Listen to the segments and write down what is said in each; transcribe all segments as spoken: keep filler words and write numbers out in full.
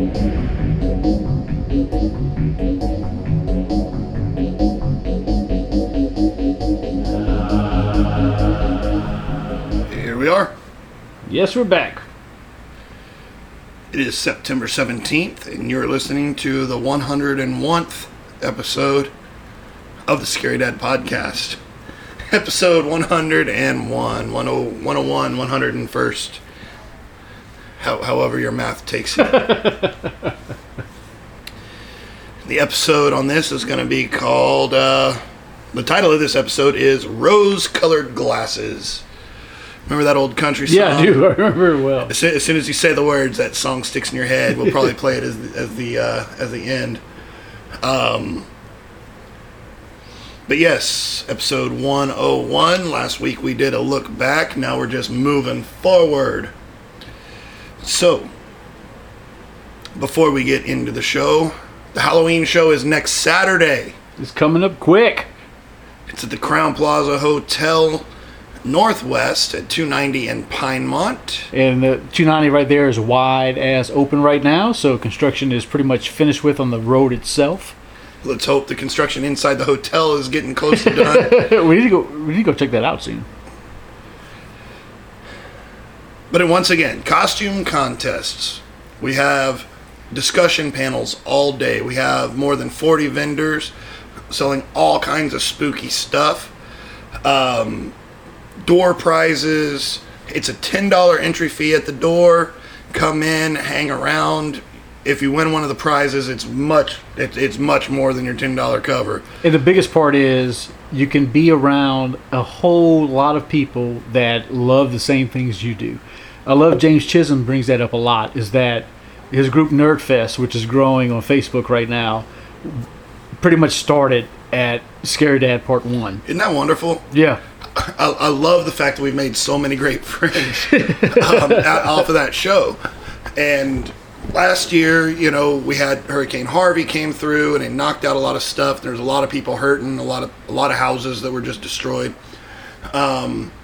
Here we are. Yes, we're back. It is September seventeenth, and you're listening to the one hundred first episode of the Scary Dad Podcast. Episode one hundred one, one oh one, one hundred first. How, however your math takes you. The episode on this is going to be called, uh, the title of this episode is Rose-Colored Glasses. Remember that old country song? Yeah, I do. I remember it well. As soon, as soon as you say the words, that song sticks in your head. We'll probably play it as the, as the, uh, as the end. Um, but yes, episode one oh one. Last week we did a look back. Now we're just moving forward. So, before we get into the show, the Halloween show is next Saturday. It's coming up quick. It's at the Crown Plaza Hotel Northwest at two ninety in Pinemont. And the two ninety right there is wide as open right now, so construction is pretty much finished with on the road itself. Let's hope the construction inside the hotel is getting close to done. we need to go. We need to go check that out soon. But once again, costume contests. We have discussion panels all day. We have more than forty vendors selling all kinds of spooky stuff. Um, door prizes. It's a ten dollars entry fee at the door. Come in, hang around. If you win one of the prizes, it's much it, it's much more than your ten dollars cover. And the biggest part is you can be around a whole lot of people that love the same things you do. I love James Chisholm brings that up a lot, is that his group Nerdfest, which is growing on Facebook right now, pretty much started at Scary Dad Part one. Isn't that wonderful? Yeah. I, I love the fact that we've made so many great friends um, out, off of that show. And last year, you know, we had Hurricane Harvey came through and it knocked out a lot of stuff. There's a lot of people hurting, a lot of a lot of houses that were just destroyed. Um,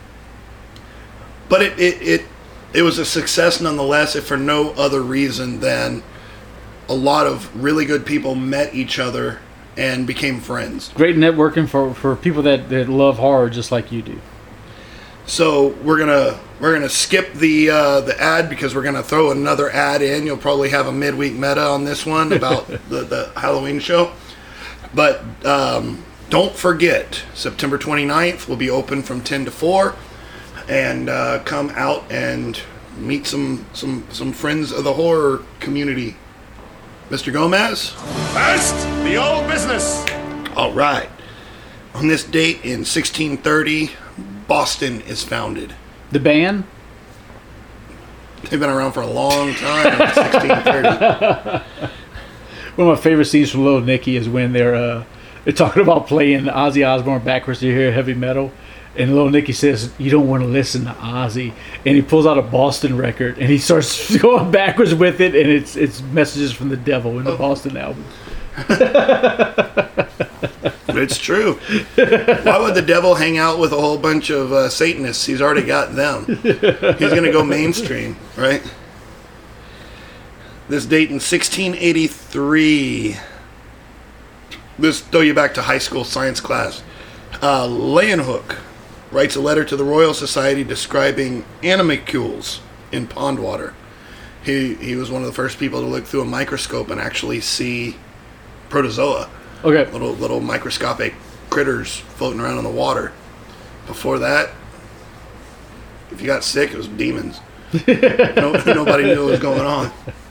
but it, it, it, it was a success nonetheless, if for no other reason than a lot of really good people met each other and became friends. Great networking for, for people that, that love horror just like you do. So we're gonna we're gonna skip the uh, the ad because we're gonna throw another ad in. You'll probably have a midweek meta on this one about the, the Halloween show. But um, don't forget, September twenty-ninth will be open from ten to four, and uh, come out and meet some some some friends of the horror community. Mister Gomez? First, the old business. All right. On this date in sixteen thirty, Boston is founded. The band? They've been around for a long time, sixteen thirty. One of my favorite scenes from Little Nicky is when they're uh, they're talking about playing Ozzy Osbourne backwards to hear heavy metal. And Little Nicky says, you don't want to listen to Ozzy. And he pulls out a Boston record and he starts going backwards with it. And it's it's Messages from the Devil in the oh. Boston album. It's true. Why would the devil hang out with a whole bunch of uh, Satanists? He's already got them. He's going to go mainstream, right? This date in sixteen eighty-three. This throw you back to high school science class. Uh, Leeuwenhoek writes a letter to the Royal Society describing animalcules in pond water. He he was one of the first people to look through a microscope and actually see protozoa. Okay. Little little microscopic critters floating around in the water. Before that, if you got sick, it was demons. no, nobody knew what was going on.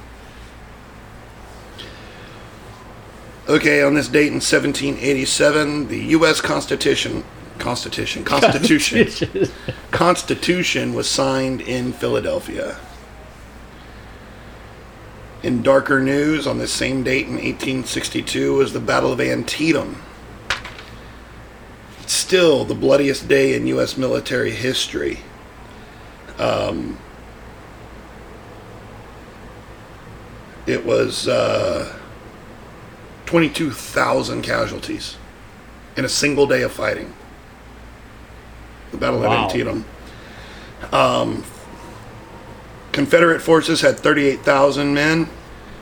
Okay, on this date in seventeen eighty-seven, the U S Constitution, Constitution, Constitution, Constitution was signed in Philadelphia. In darker news, on this same date in eighteen sixty-two was the Battle of Antietam. It's still the bloodiest day in U S military history. Um, it was uh, twenty-two thousand casualties in a single day of fighting. The Battle wow. of Antietam. Um, Confederate forces had thirty-eight thousand men,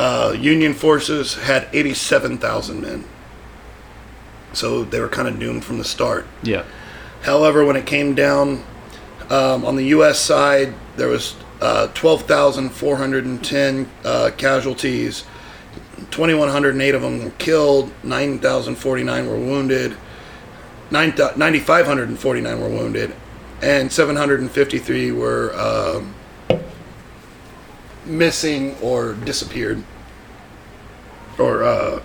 uh, Union forces had eighty-seven thousand men. So they were kind of doomed from the start. Yeah. However, when it came down um, on the U S side, there was uh, twelve thousand four hundred ten uh, casualties. two thousand one hundred eight of them were killed. nine thousand forty-nine were wounded. nine thousand five hundred forty-nine were wounded. And seven hundred fifty-three were uh, missing or disappeared. Or uh,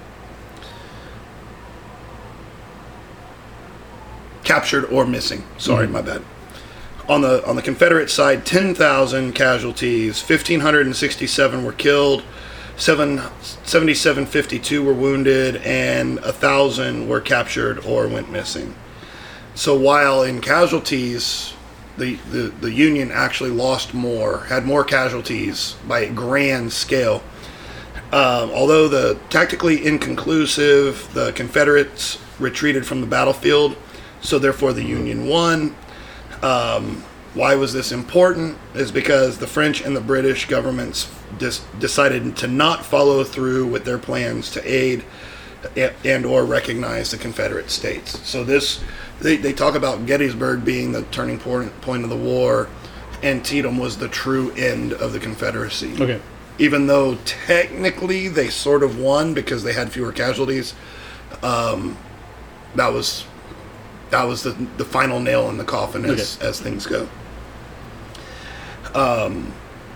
captured or missing. Sorry, mm-hmm. my bad. On the on the Confederate side, ten thousand casualties, one thousand five hundred sixty-seven were killed, seven thousand seven hundred fifty-two were wounded, and one thousand were captured or went missing. So while in casualties, the, the, the Union actually lost more, had more casualties by a grand scale. Um, although the tactically inconclusive, the Confederates retreated from the battlefield, so therefore the Union won. Um, why was this important? Is because the French and the British governments dis- decided to not follow through with their plans to aid and or recognize the Confederate States. So this, they, they talk about Gettysburg being the turning point, point of the war, and Antietam was the true end of the Confederacy. Okay. Even though technically they sort of won because they had fewer casualties, um, that was... That was the the final nail in the coffin as, okay. as things go. Um,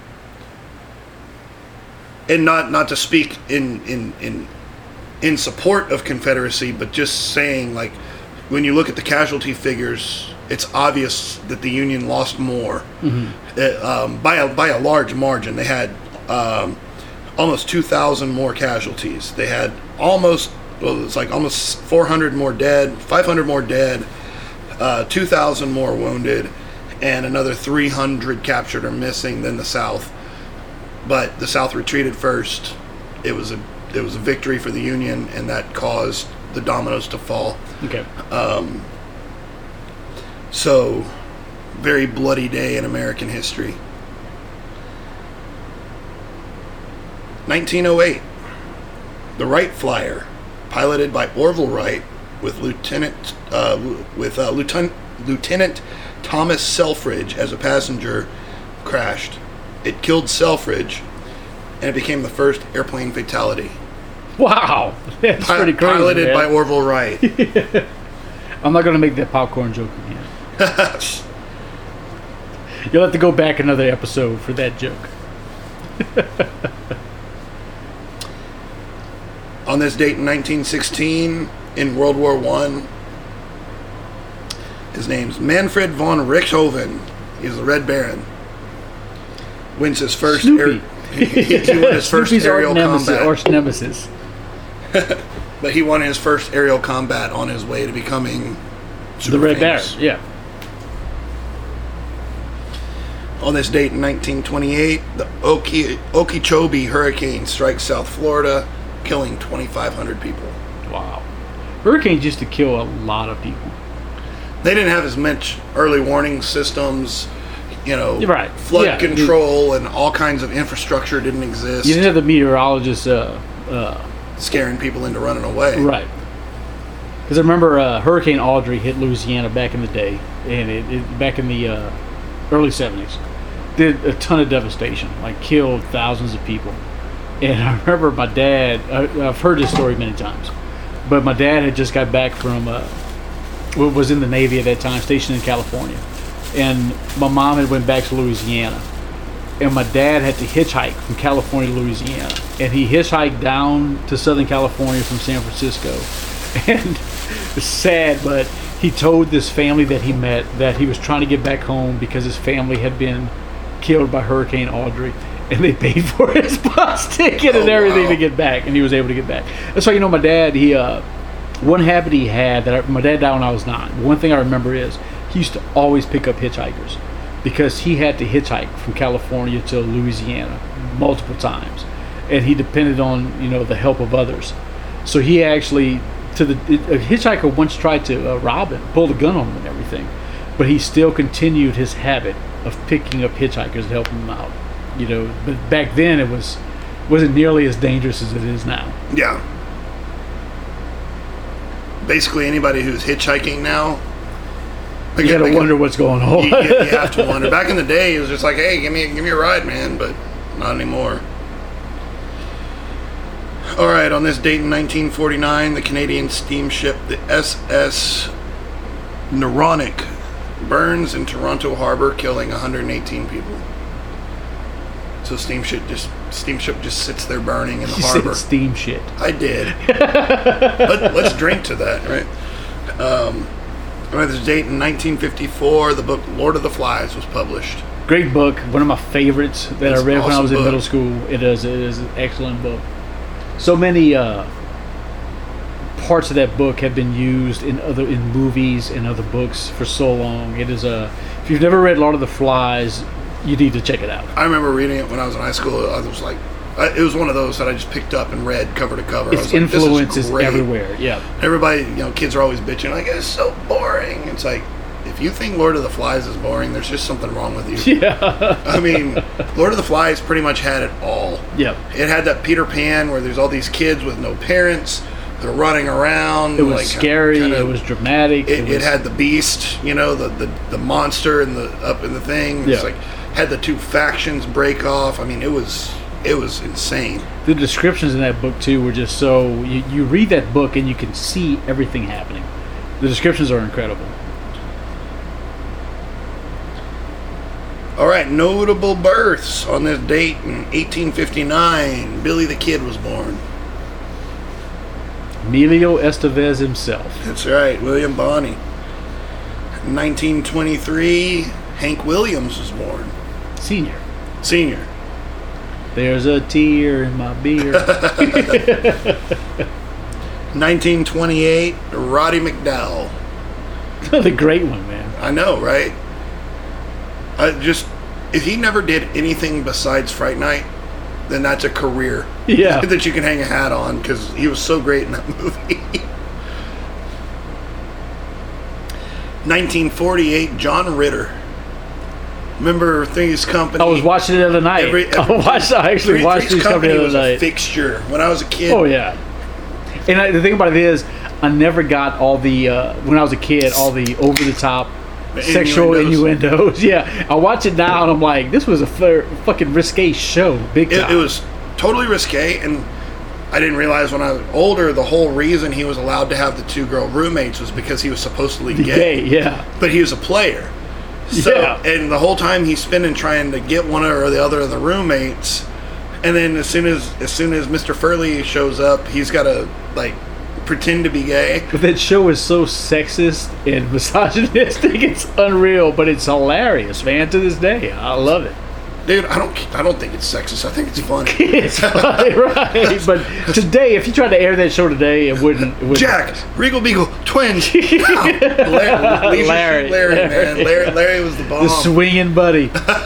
and not not to speak in, in in in support of Confederacy, but just saying, like, when you look at the casualty figures, it's obvious that the Union lost more mm-hmm. uh, um, by a by a large margin. They had um, almost two thousand more casualties. They had almost. Well, it's like almost four hundred more dead, five hundred more dead, uh, two thousand more wounded, and another three hundred captured or missing than the South. But the South retreated first. It was a it was a victory for the Union, and that caused the dominoes to fall. Okay. Um, so, very bloody day in American history. nineteen oh eight, the Wright Flyer, piloted by Orville Wright, with Lieutenant uh, with uh, Lieutenant Lieutenant Thomas Selfridge as a passenger, crashed. It killed Selfridge, and it became the first airplane fatality. Wow, that's Pi- pretty crazy. Piloted man. by Orville Wright. I'm not going to make that popcorn joke again. You'll have to go back another episode for that joke. On this date in nineteen sixteen, in World War One, his name's Manfred von Richthofen. He's the Red Baron. Wins his first air, he, he won his first Snoopy's aerial nemesis, combat. Arch nemesis. But he won his first aerial combat on his way to becoming super the Red famous. Baron. Yeah. On this date in nineteen twenty-eight, the Okie, Okeechobee hurricane strikes South Florida, killing twenty-five hundred people. Wow. Hurricanes used to kill a lot of people. They didn't have as much early warning systems, you know, right. flood yeah. control and all kinds of infrastructure didn't exist. You didn't have the meteorologists uh, uh, scaring people into running away. Right. Because I remember uh, Hurricane Audrey hit Louisiana back in the day, and it, it back in the uh, early seventies. Did a ton of devastation, like killed thousands of people. And I remember my dad, I, I've heard this story many times, but my dad had just got back from, uh, was in the Navy at that time, stationed in California. And my mom had went back to Louisiana. And my dad had to hitchhike from California to Louisiana. And he hitchhiked down to Southern California from San Francisco. And it's sad, but he told this family that he met that he was trying to get back home because his family had been killed by Hurricane Audrey. And they paid for his bus ticket and oh, everything wow. to get back, and he was able to get back. That's why, you know, my dad, he, uh, one habit he had, that I, my dad died when I was nine. One thing I remember is he used to always pick up hitchhikers because he had to hitchhike from California to Louisiana multiple times. And he depended on, you know, the help of others. So he actually, to the a hitchhiker once tried to uh, rob him, pulled a gun on him and everything. But he still continued his habit of picking up hitchhikers to help him out. You know, but back then it was, wasn't nearly as dangerous as it is now. Yeah. Basically, anybody who's hitchhiking now, you gotta they wonder what's going on. you, you, you have to wonder. Back in the day, it was just like, hey, give me, give me a ride, man. But not anymore. All right, on this date in nineteen forty-nine, the Canadian steamship, the S S Noronic, burns in Toronto Harbor, killing one hundred eighteen people. So steamship just steamship just sits there burning in the You harbor. said steamship. I did. Let, let's drink to that, right? Um, on this date in nineteen fifty-four, the book Lord of the Flies was published. Great book. One of my favorites that It's I read an when I awesome was in book. middle school. It is. It is an excellent book. So many uh, parts of that book have been used in other in movies and other books for so long. It is a. If you've never read Lord of the Flies, you need to check it out. I remember reading it when I was in high school. I was like, I, it was one of those that I just picked up and read cover to cover. I Its was like, this influence is great. everywhere. Yeah. Everybody, you know, kids are always bitching like it's so boring. It's like, if you think Lord of the Flies is boring, there's just something wrong with you. Yeah. I mean, Lord of the Flies pretty much had it all. Yep. It had that Peter Pan where there's all these kids with no parents. They're running around. It was like, scary. kinda- it was dramatic. It, was, it had the beast, you know, the, the, the monster and the up in the thing. It's Yeah. like had the two factions break off. I mean, it was it was insane. the descriptions in that book too were just so. You, you read that book and you can see everything happening. The descriptions are incredible. All right, notable births on this date in eighteen fifty-nine. Billy the Kid was born. Emilio Estevez himself. That's right, William Bonney. nineteen twenty-three, Hank Williams was born. Senior. Senior. There's a tear in my beer. nineteen twenty-eight, Roddy McDowell. The great one, man. I know, right? I just, if he never did anything besides Fright Night, then that's a career Yeah. that you can hang a hat on because he was so great in that movie. nineteen forty-eight, John Ritter. Remember Three's Company? I was watching it the other night. Every- I, watched, I actually Three- watched Three's these company the was other a night. fixture when I was a kid. Oh yeah. And I, the thing about it is, I never got all the uh, when I was a kid, all the over the top The sexual innuendos. innuendos. Yeah, I watch it now and I'm like, this was a f- fucking risque show, big time. It, it was totally risque, and I didn't realize when I was older the whole reason he was allowed to have the two girl roommates was because he was supposedly The gay, gay, yeah. but he was a player. So, Yeah. and the whole time he's spending trying to get one or the other of the roommates, and then as soon as as soon as Mister Furley shows up, he's got to like pretend to be gay. But that show is so sexist and misogynistic, it's unreal, but it's hilarious, man. To this day, I love it. Dude, I don't I don't think it's sexist. I think it's funny. It's funny, right? But today, if you tried to air that show today, it wouldn't. It wouldn't Jack, Regal Beagle, twins. Larry, Larry, Larry, Larry, man. Larry, Larry was the bomb. the swinging buddy.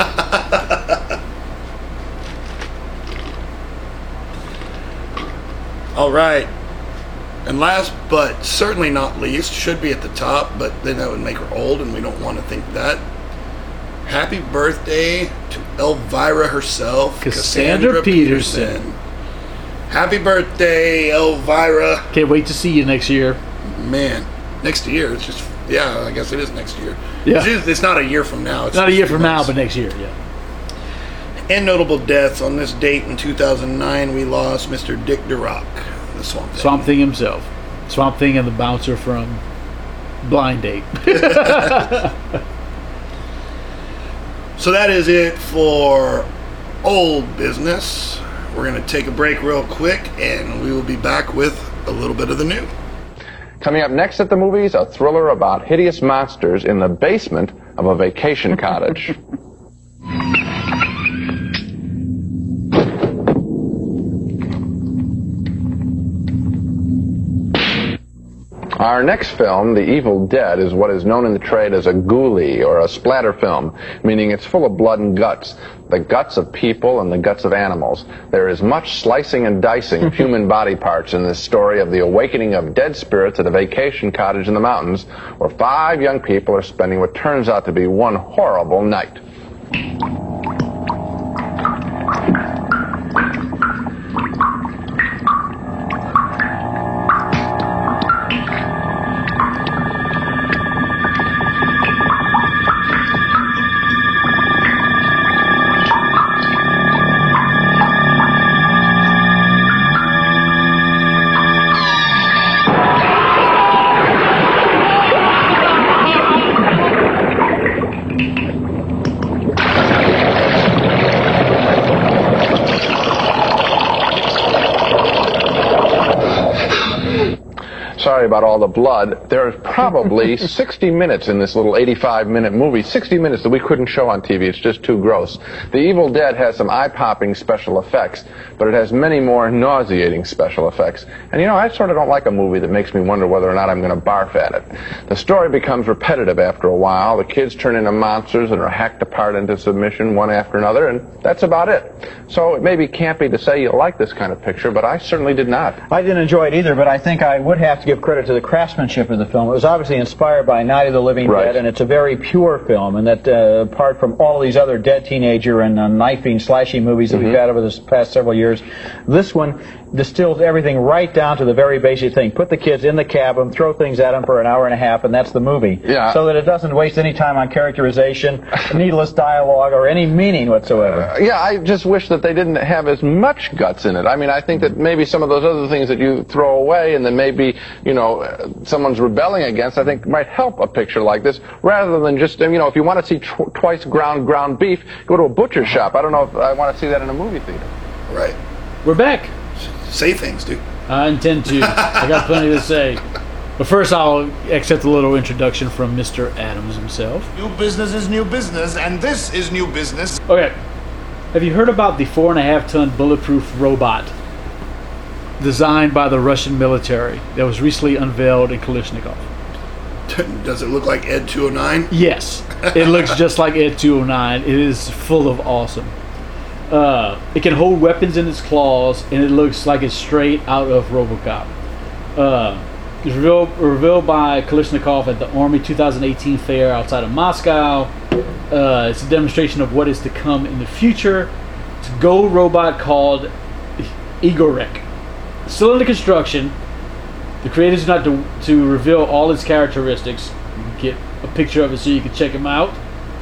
All right. And last but certainly not least, should be at the top, but then that would make her old, and we don't want to think that. Happy birthday to Elvira herself, Cassandra Peterson. Happy birthday, Elvira. Can't wait to see you next year. Man, next year, it's just, yeah, I guess it is next year. Yeah. It's, just- it's not a year from now. It's Not a just year three from now, months. but next year, yeah. And notable deaths on this date in two thousand nine, we lost Mister Dick DeRock, the Swamp Thing. Swamp Thing himself. Swamp Thing and the bouncer from Blind Date. So that is it for old business. We're going to take a break real quick, and we will be back with a little bit of the new. Coming up next at the movies, a thriller about hideous monsters in the basement of a vacation cottage. Our next film, The Evil Dead, is what is known in the trade as a ghoulie, or a splatter film, meaning it's full of blood and guts, the guts of people and the guts of animals. There is much slicing and dicing of human body parts in this story of the awakening of dead spirits at a vacation cottage in the mountains, where five young people are spending what turns out to be one horrible night. sorry about all the blood. There's probably sixty minutes in this little eighty-five minute movie, sixty minutes that we couldn't show on T V. It's just too gross. The Evil Dead has some eye-popping special effects, but it has many more nauseating special effects. And you know, I sort of don't like a movie that makes me wonder whether or not I'm going to barf at it. The story becomes repetitive after a while. The kids turn into monsters and are hacked apart into submission one after another, and that's about it. So it may be campy to say you like this kind of picture, but I certainly did not. I didn't enjoy it either, but I think I would have to give credit to the craftsmanship of the film. It was obviously inspired by Night of the Living Right. Dead, and it's a very pure film, and that uh, apart from all these other dead teenager and uh, knifing, slashing movies that Mm-hmm. we've had over the past several years, this one distills everything right down to the very basic thing. Put the kids in the cabin, throw things at them for an hour and a half, and that's the movie. Yeah. So that it doesn't waste any time on characterization, needless dialogue, or any meaning whatsoever. Uh, yeah, I just wish that they didn't have as much guts in it. I mean, I think that maybe some of those other things that you throw away and then maybe, you know, uh, someone's rebelling against, I think might help a picture like this, rather than just, you know, if you want to see tw twice ground ground beef, go to a butcher shop. I don't know if I want to see that in a movie theater. Right. We're back. Say things, dude. I intend to. I got plenty to say. But first, I'll accept a little introduction from Mister Adams himself. New business is new business, and this is new business. Okay. Have you heard about the four and a half ton bulletproof robot designed by the Russian military that was recently unveiled in Kalashnikov? Does it look like Ed two oh nine? Yes. It looks just like Ed two oh nine. It is full of awesome. Uh, it can hold weapons in its claws, and it looks like it's straight out of RoboCop. Uh, it was revealed, revealed by Kalashnikov at the Army two thousand eighteen fair outside of Moscow. Uh, it's a demonstration of what is to come in the future. It's a gold robot called Igorek. Still under construction. The creators do not to, to reveal all its characteristics. You can get a picture of it so you can check them out.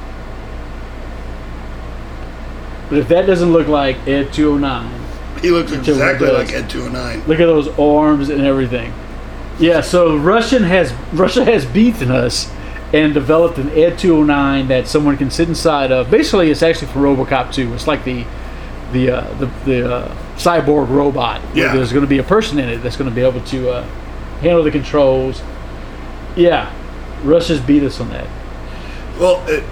But if that doesn't look like Ed two oh nine, He looks Until exactly it does. like Ed two oh nine. look at those arms and everything. Yeah, so Russian has Russia has beaten us and developed an Ed two oh nine that someone can sit inside of. Basically, it's actually for RoboCop two. It's like the the uh, the, the uh, cyborg robot. where Yeah. There's going to be a person in it that's going to be able to uh, handle the controls. Yeah, Russia's beat us on that. Well, it,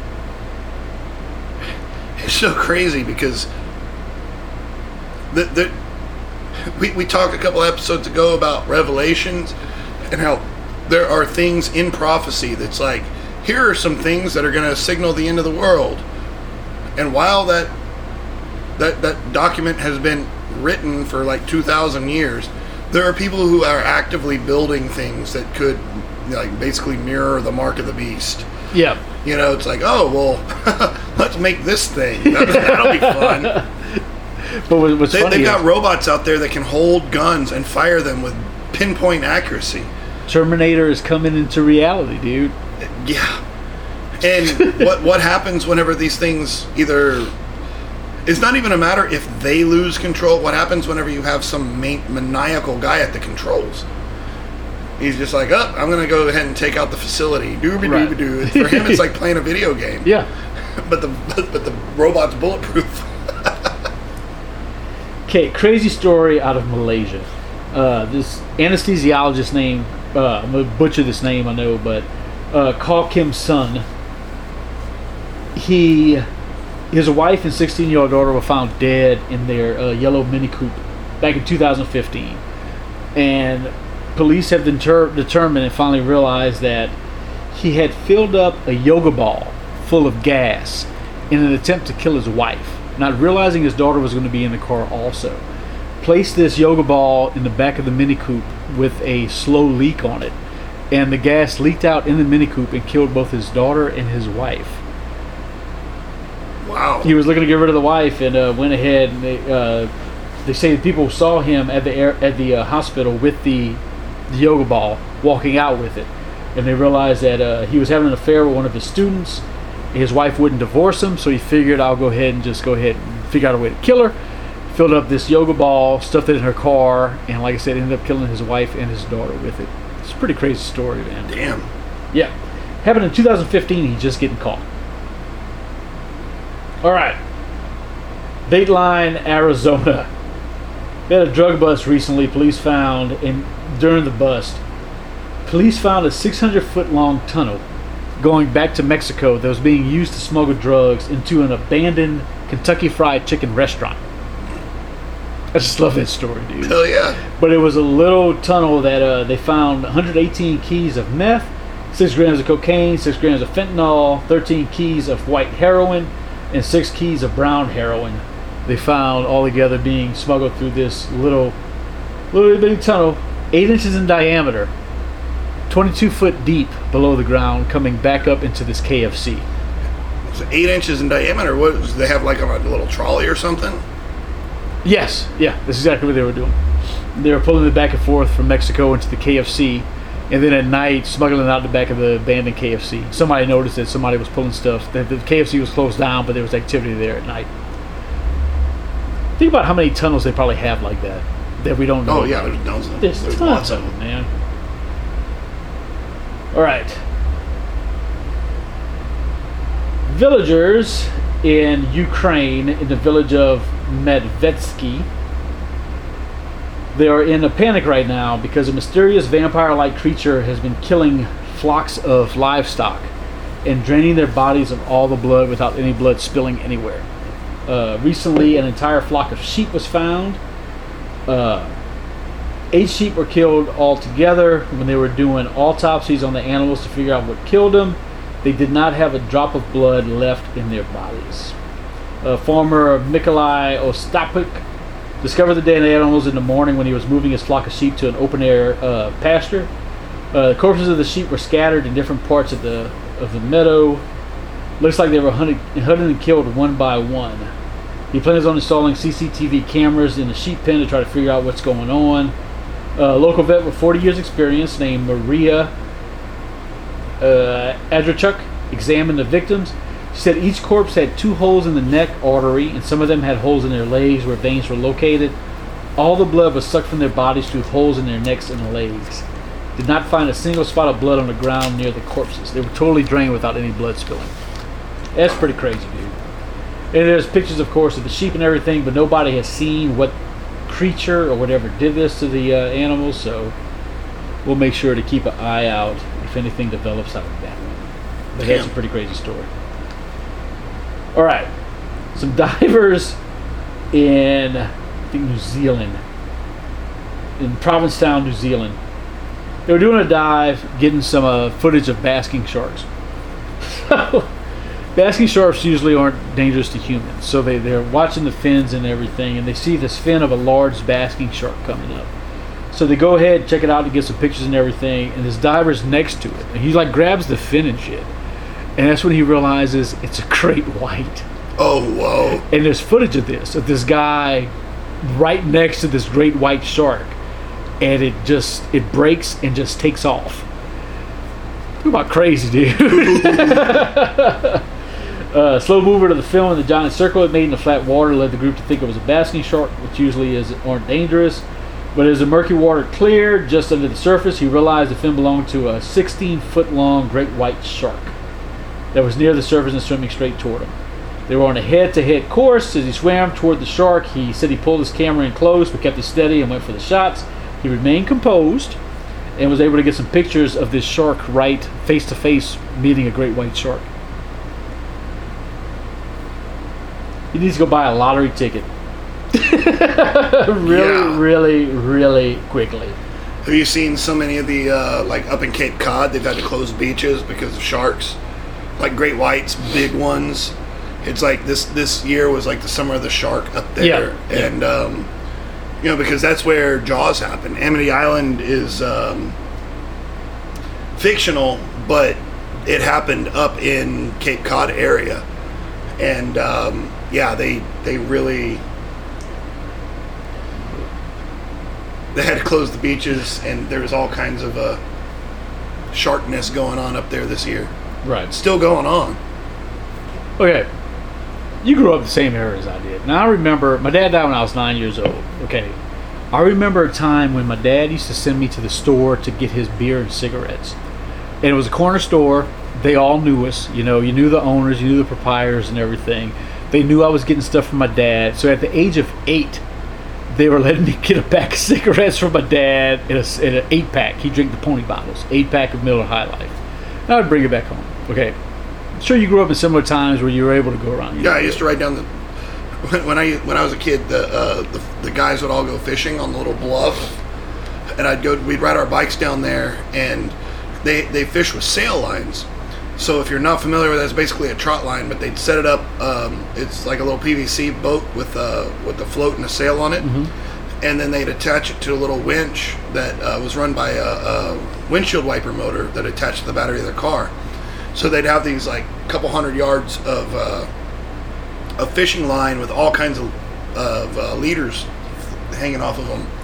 it's so crazy because the, the, we, we talked a couple episodes ago about Revelations and how there are things in prophecy that's like, here are some things that are going to signal the end of the world. And while that that that document has been written for like two thousand years, there are people who are actively building things that could like basically mirror the mark of the beast. Yeah. You know, it's like, oh, well, let's make this thing. That'll, that'll be fun. But what- what's They, funny they've is got robots out there that can hold guns and fire them with pinpoint accuracy. Terminator is coming into reality, dude. Yeah. And what what happens whenever these things either... It's not even a matter if they lose control. What happens whenever you have some ma- maniacal guy at the controls? He's just like, oh, I'm going to go ahead and take out the facility. Doobie Right. doobie doo. For him, it's like playing a video game. Yeah. But the but, but the robot's bulletproof. Okay, crazy story out of Malaysia. Uh, this anesthesiologist name, uh, I'm going to butcher this name, I know, but uh, Kaw Kim Sun. He, his wife and sixteen-year-old daughter were found dead in their uh, yellow Mini Coupe back in two thousand fifteen. And police have deter- determined and finally realized that he had filled up a yoga ball full of gas in an attempt to kill his wife, not realizing his daughter was going to be in the car also. Placed this yoga ball in the back of the Mini Coupe with a slow leak on it, and the gas leaked out in the Mini Coupe and killed both his daughter and his wife. Wow. He was looking to get rid of the wife and uh, went ahead and they, uh, they say people saw him at the air, at the uh, hospital with the, the yoga ball, walking out with it, and they realized that uh, he was having an affair with one of his students. His wife wouldn't divorce him, so he figured, I'll go ahead and just go ahead and figure out a way to kill her. Filled up this yoga ball, stuffed it in her car, and like I said, ended up killing his wife and his daughter with it. It's a pretty crazy story, man. Damn. Yeah. Happened in two thousand fifteen, he's just getting caught. Alright. Dateline, Arizona. They had a drug bust recently. Police found, and during the bust, Police found a six hundred foot long tunnel going back to Mexico that was being used to smuggle drugs into an abandoned Kentucky Fried Chicken restaurant. I just love that story, dude. Hell yeah. But it was a little tunnel that uh, they found one hundred eighteen keys of meth, six grams of cocaine, six grams of fentanyl, thirteen keys of white heroin, and six keys of brown heroin. They found all together being smuggled through this little, little bitty tunnel, eight inches in diameter, twenty-two foot deep below the ground, coming back up into this K F C. It's eight inches in diameter. What does they have, like a little trolley or something? Yes, yeah, that's exactly what they were doing. They were pulling it back and forth from Mexico into the K F C, and then at night smuggling it out the back of the abandoned K F C. Somebody noticed that somebody was pulling stuff. The, the K F C was closed down, but there was activity there at night. Think about how many tunnels they probably have like that that we don't know. Oh yeah, about. there's dozens. There's, There's tons lots of them, man. All right. Villagers in Ukraine, in the village of Medvetsky, they are in a panic right now because a mysterious vampire-like creature has been killing flocks of livestock and draining their bodies of all the blood without any blood spilling anywhere. Uh, recently, an entire flock of sheep was found. Uh, eight sheep were killed altogether when they were doing autopsies on the animals to figure out what killed them. They did not have a drop of blood left in their bodies. Uh, farmer Mikolai Ostapik discovered the dead animals in the morning when he was moving his flock of sheep to an open-air uh, pasture. Uh, the corpses of the sheep were scattered in different parts of the of the meadow. Looks like they were hunted, hunted and killed one by one. He plans on installing C C T V cameras in the sheep pen to try to figure out what's going on. A local vet with forty years experience named Maria uh, Adrachuk examined the victims. She said each corpse had two holes in the neck artery, and some of them had holes in their legs where veins were located. All the blood was sucked from their bodies through holes in their necks and legs. Did not find a single spot of blood on the ground near the corpses. They were totally drained without any blood spilling. That's pretty crazy, dude. And there's pictures, of course, of the sheep and everything, but nobody has seen what creature or whatever did this to the uh, animals, so we'll make sure to keep an eye out if anything develops out of that one. But that's a pretty crazy story. All right. Some divers in, I think, New Zealand, in Provincetown, New Zealand. They were doing a dive, getting some uh, footage of basking sharks. So, basking sharks usually aren't dangerous to humans, so they, they're watching the fins and everything, and they see this fin of a large basking shark coming up. So they go ahead, check it out, and get some pictures and everything, and this diver's next to it. And he like grabs the fin and shit. And that's when he realizes it's a great white. Oh, whoa. And there's footage of this, of this guy right next to this great white shark. And it just, it breaks and just takes off. Talk about crazy, dude. uh, slow mover to the film in the giant circle it made in the flat water led the group to think it was a basking shark, which usually is, aren't dangerous. But as the murky water cleared just under the surface, he realized the fin belonged to a sixteen foot long great white shark that was near the surface and swimming straight toward him. They were on a head-to-head course. As he swam toward the shark, he said he pulled his camera in close but kept it steady and went for the shots. He remained composed and was able to get some pictures of this shark right face-to-face meeting a great white shark. He needs to go buy a lottery ticket. really, Yeah. really, really quickly. Have you seen so many of the, uh, like up in Cape Cod, they've had to close beaches because of sharks? Like great whites, big ones. It's like this this year was like the summer of the shark up there. Yeah. And, um, you know, because that's where Jaws happened. Amity Island is um, fictional, but it happened up in Cape Cod area. And, um, yeah, they they really... They had to close the beaches, and there was all kinds of uh, sharkness going on up there this year. Right. Still going on. Okay. You grew up the same era as I did. Now I remember, my dad died when I was nine years old. Okay. I remember a time when my dad used to send me to the store to get his beer and cigarettes. And it was a corner store. They all knew us. You know, you knew the owners, you knew the proprietors and everything. They knew I was getting stuff from my dad. So at the age of eight, they were letting me get a pack of cigarettes from my dad in, a, in an eight pack. He drank the pony bottles, eight pack of Miller High Life. And I would bring it back home. Okay, I'm sure you grew up in similar times where you were able to go around. Yeah, I used to ride down the when, when I when I was a kid. The, uh, the the guys would all go fishing on the little bluff, and I'd go. We'd ride our bikes down there, and they they fish with sail lines. So if you're not familiar with that, it's basically a trot line, but they'd set it up. Um, it's like a little P V C boat with uh, with a float and a sail on it, mm-hmm. and then they'd attach it to a little winch that uh, was run by a, a windshield wiper motor that attached to the battery of their car. So they'd have these like couple hundred yards of uh, a fishing line with all kinds of, of uh, leaders hanging off of them.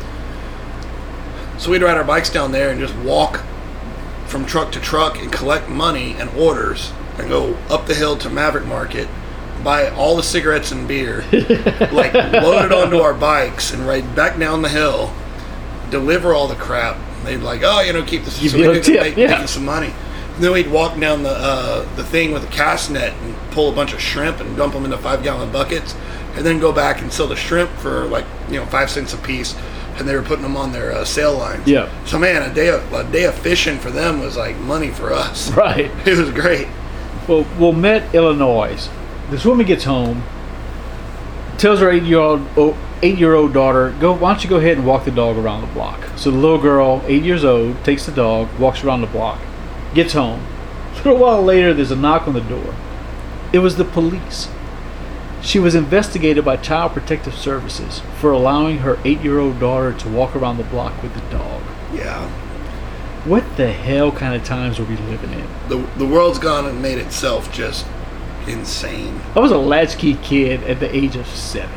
So we'd ride our bikes down there and just walk from truck to truck and collect money and orders and go up the hill to Maverick Market, buy all the cigarettes and beer, like load it onto our bikes and ride back down the hill, deliver all the crap. They'd be like, oh, you know, keep this, so we could make, yeah. making some money. And then we'd walk down the uh, the thing with a cast net and pull a bunch of shrimp and dump them into five gallon buckets, and then go back and sell the shrimp for like, you know, five cents a piece. And they were putting them on their uh, sail lines. Yeah. So man, a day of a day of fishing for them was like money for us. Right. It was great. Well, we'll met Illinois. This woman gets home, tells her eight-year-old oh, eight-year-old daughter, "Go, why don't you go ahead and walk the dog around the block?" So the little girl, eight years old, takes the dog, walks around the block, gets home. A little while later, there's a knock on the door. It was the police. She was investigated by Child Protective Services for allowing her eight-year-old daughter to walk around the block with the dog. Yeah. What the hell kind of times are we living in? The the world's gone and made itself just insane. I was a latchkey kid at the age of seven.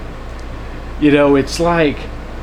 You know, it's like,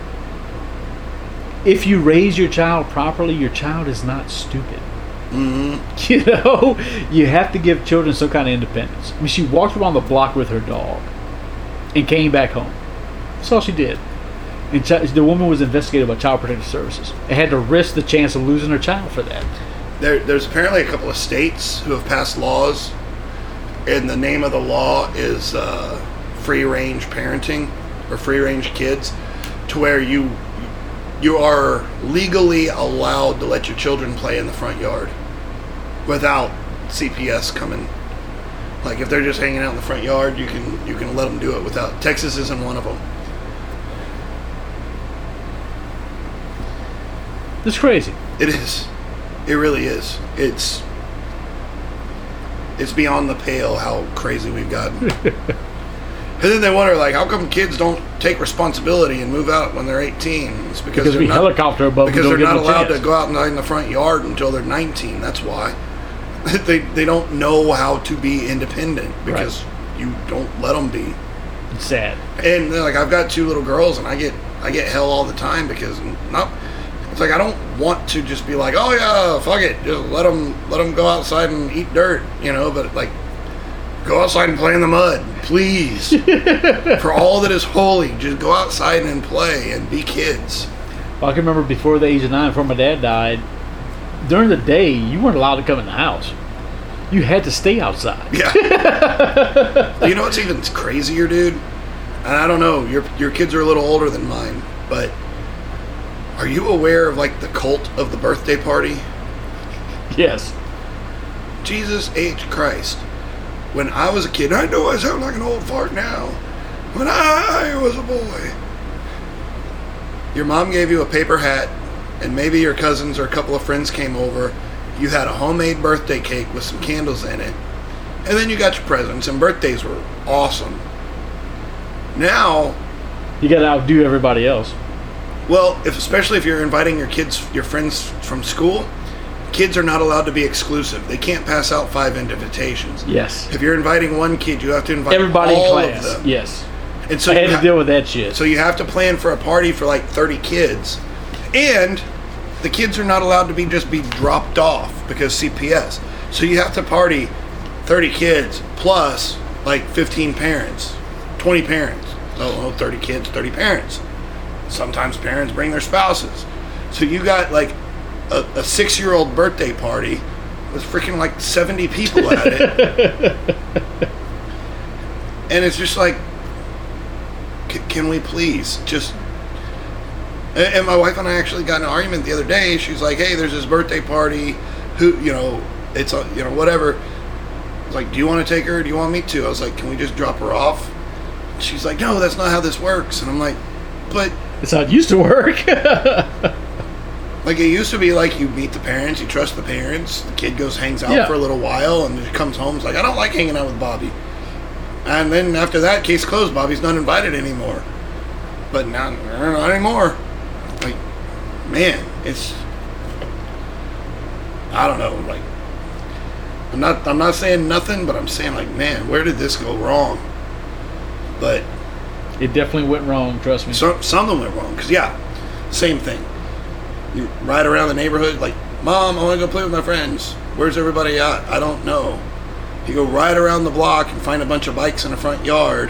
if you raise your child properly, your child is not stupid. Mm-hmm. You know, you have to give children some kind of independence. I mean, she walked around the block with her dog and came back home. That's all she did. And ch- the woman was investigated by Child Protective Services and had to risk the chance of losing her child for that. There, there's apparently a couple of states who have passed laws, and the name of the law is uh, free-range parenting or free-range kids, to where you you are legally allowed to let your children play in the front yard without C P S coming. Like if they're just hanging out in the front yard, you can you can let them do it without. Texas isn't one of them. It's crazy. It is. It really is. It's it's beyond the pale how crazy we've gotten. And then they wonder, like, how come kids don't take responsibility and move out when they're eighteen? It's because, because they're we not, helicopter above because they're not allowed chance. to go out in the front yard until they're nineteen. That's why. they they don't know how to be independent because right. you don't let them be. It's sad. And like, I've got two little girls, and I get I get hell all the time because not. It's like I don't want to just be like, oh yeah, fuck it, just let them let them go outside and eat dirt, you know. But like, go outside and play in the mud, please. For all that is holy, just go outside and play and be kids. Well, I can remember before the age of nine, before my dad died, during the day, you weren't allowed to come in the house. You had to stay outside. Yeah. You know what's even crazier, dude? And I don't know, your your kids are a little older than mine, but are you aware of like the cult of the birthday party? Yes. Jesus H. Christ. When I was a kid, I know I sound like an old fart now. When I was a boy, your mom gave you a paper hat, and maybe your cousins or a couple of friends came over. You had a homemade birthday cake with some candles in it, and then you got your presents, and birthdays were awesome. Now, you got to outdo everybody else. Well, if especially if you're inviting your kids, your friends from school, kids are not allowed to be exclusive. They can't pass out five invitations. Yes. If you're inviting one kid, you have to invite everybody all in class. of them. Yes. And so I had you to ha- deal with that shit. So you have to plan for a party for like thirty kids, and the kids are not allowed to be just be dropped off because C P S. So you have to party thirty kids plus like fifteen parents, twenty parents. Oh, thirty kids, thirty parents. Sometimes parents bring their spouses. So you got like a, a six-year-old birthday party with freaking like seventy people at it. And it's just like, c- can we please just... And, and my wife and I actually got in an argument the other day. She's like, hey, there's this birthday party. Who, you know, it's, a, you know, whatever. I was like, do you want to take her? Do you want me to? I was like, can we just drop her off? She's like, no, that's not how this works. And I'm like, but... It's how it used to work. Like, it used to be like you meet the parents, you trust the parents, the kid goes, hangs out Yeah. for a little while, and he comes home, he's like, I don't like hanging out with Bobby. And then after that, case closed, Bobby's not invited anymore. But not, not anymore. Like, man, it's... I don't know, like... I'm not, I'm not saying nothing, but I'm saying, like, man, where did this go wrong? But... It definitely went wrong, trust me. Some, some of them went wrong, because, yeah, same thing. You ride around the neighborhood like, Mom, I want to go play with my friends. Where's everybody at? I don't know. You go ride around the block and find a bunch of bikes in the front yard.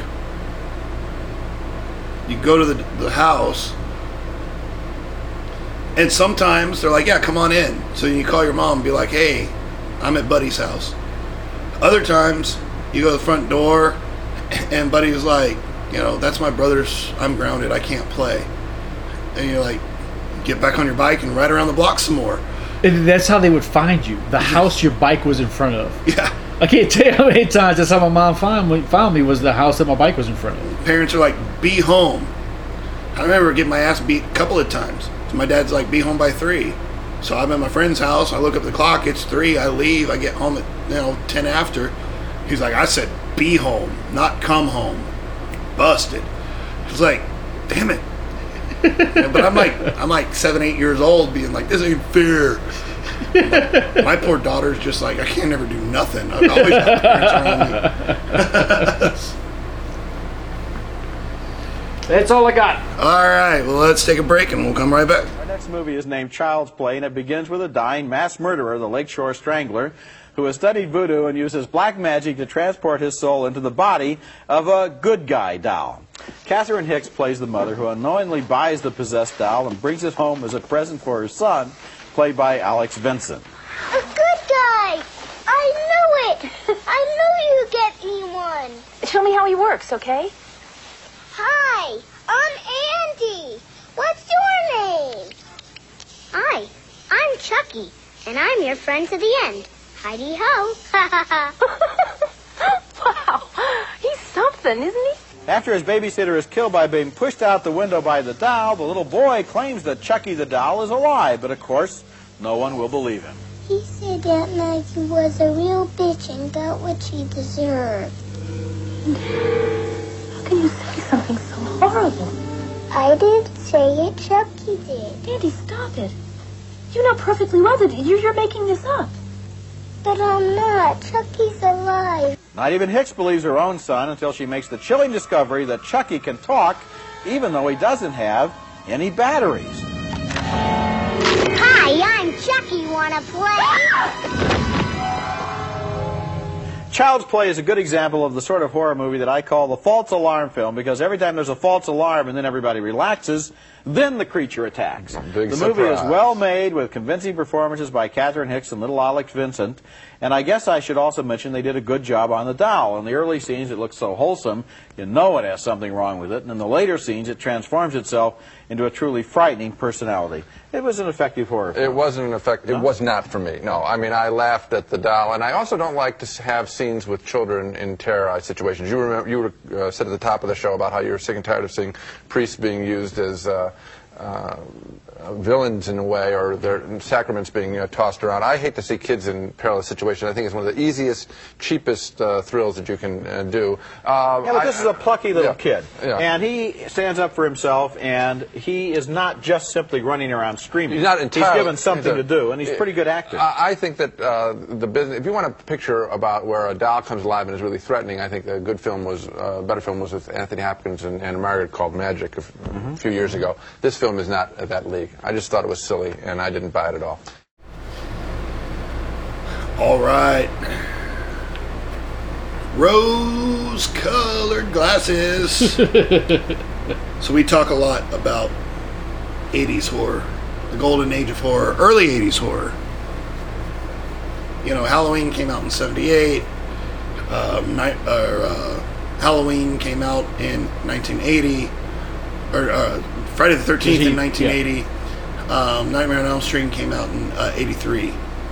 You go to the, the house. And sometimes they're like, yeah, come on in. So you call your mom and be like, hey, I'm at Buddy's house. Other times, you go to the front door and Buddy's like, you know, that's my brother's, I'm grounded, I can't play. And you're like, get back on your bike and ride around the block some more. And that's how they would find you. The house your bike was in front of. Yeah. I can't tell you how many times that's how my mom found me, found me was the house that my bike was in front of. Parents are like, be home. I remember getting my ass beat a couple of times. My dad's like, be home by three. So I'm at my friend's house. I look up the clock. It's three. I leave. I get home at, you know, ten after. He's like, I said, be home, not come home. Busted. It's like, damn it. Yeah, but I'm like, I'm like seven, eight years old, being like, this ain't fair. Like, my poor daughter's just like, I can't never do nothing. I've always got parents around me. That's all I got. All right, well, let's take a break and we'll come right back. Our next movie is named Child's Play, and it begins with a dying mass murderer, the Lakeshore Strangler, who has studied voodoo and uses black magic to transport his soul into the body of a good guy doll. Catherine Hicks plays the mother who unknowingly buys the possessed doll and brings it home as a present for her son, played by Alex Vincent. A good guy! I knew it! I knew you'd get me one! Show me how he works, okay? Hi, I'm Andy. What's your name? Hi, I'm Chucky, and I'm your friend to the end. Heidi-ho. Wow, he's something, isn't he? After his babysitter is killed by being pushed out the window by the doll, the little boy claims that Chucky the doll is alive, but of course, no one will believe him. He said that Maggie was a real bitch and got what she deserved. How can you say something so horrible? I didn't say it, Chucky did. Andy, stop it. You know perfectly well that you're, you're making this up. But I'm not. Chucky's alive. Not even Hicks believes her own son until she makes the chilling discovery that Chucky can talk, even though he doesn't have any batteries. Hi, I'm Chucky. Wanna play? Child's Play is a good example of the sort of horror movie that I call the false alarm film, because every time there's a false alarm and then everybody relaxes, then the creature attacks. Big the movie is surprise. well made with convincing performances by Catherine Hicks and little Alex Vincent, and I guess I should also mention they did a good job on the doll. In the early scenes it looks so wholesome, you know it has something wrong with it, and in the later scenes it transforms itself into a truly frightening personality. It was an effective horror film. It wasn't an effect. It was not for me. No, I mean I laughed at the doll, and I also don't like to have scenes with children in terrorized situations. You remember you were, uh, said at the top of the show about how you were sick and tired of seeing priests being used as uh, uh, villains in a way, or their sacraments being uh, tossed around. I hate to see kids in perilous situations. I think it's one of the easiest, cheapest uh, thrills that you can uh, do. Um, Yeah, but this I, is a plucky little yeah, kid, yeah. and he stands up for himself, and he is not just simply running around screaming. He's not entirely. He's given something he's a- to do, and he's a pretty good actor. I I think that uh, the business. If you want a picture about where a doll comes alive and is really threatening, I think a good film was, uh, a better film was with Anthony Hopkins and, and Margaret called Magic a, f- Mm-hmm. a few years ago. This film is not at that league. I just thought it was silly, and I didn't buy it at all. All right. Rose-colored glasses. So we talk a lot about eighties horror, the golden age of horror, early eighties horror. You know, Halloween came out in seventy-eight. Um, night, or, uh, Halloween came out in nineteen eighty, or uh, Friday the thirteenth in nineteen eighty. Yeah. Um, Nightmare on Elm Street came out in uh, eighty-three.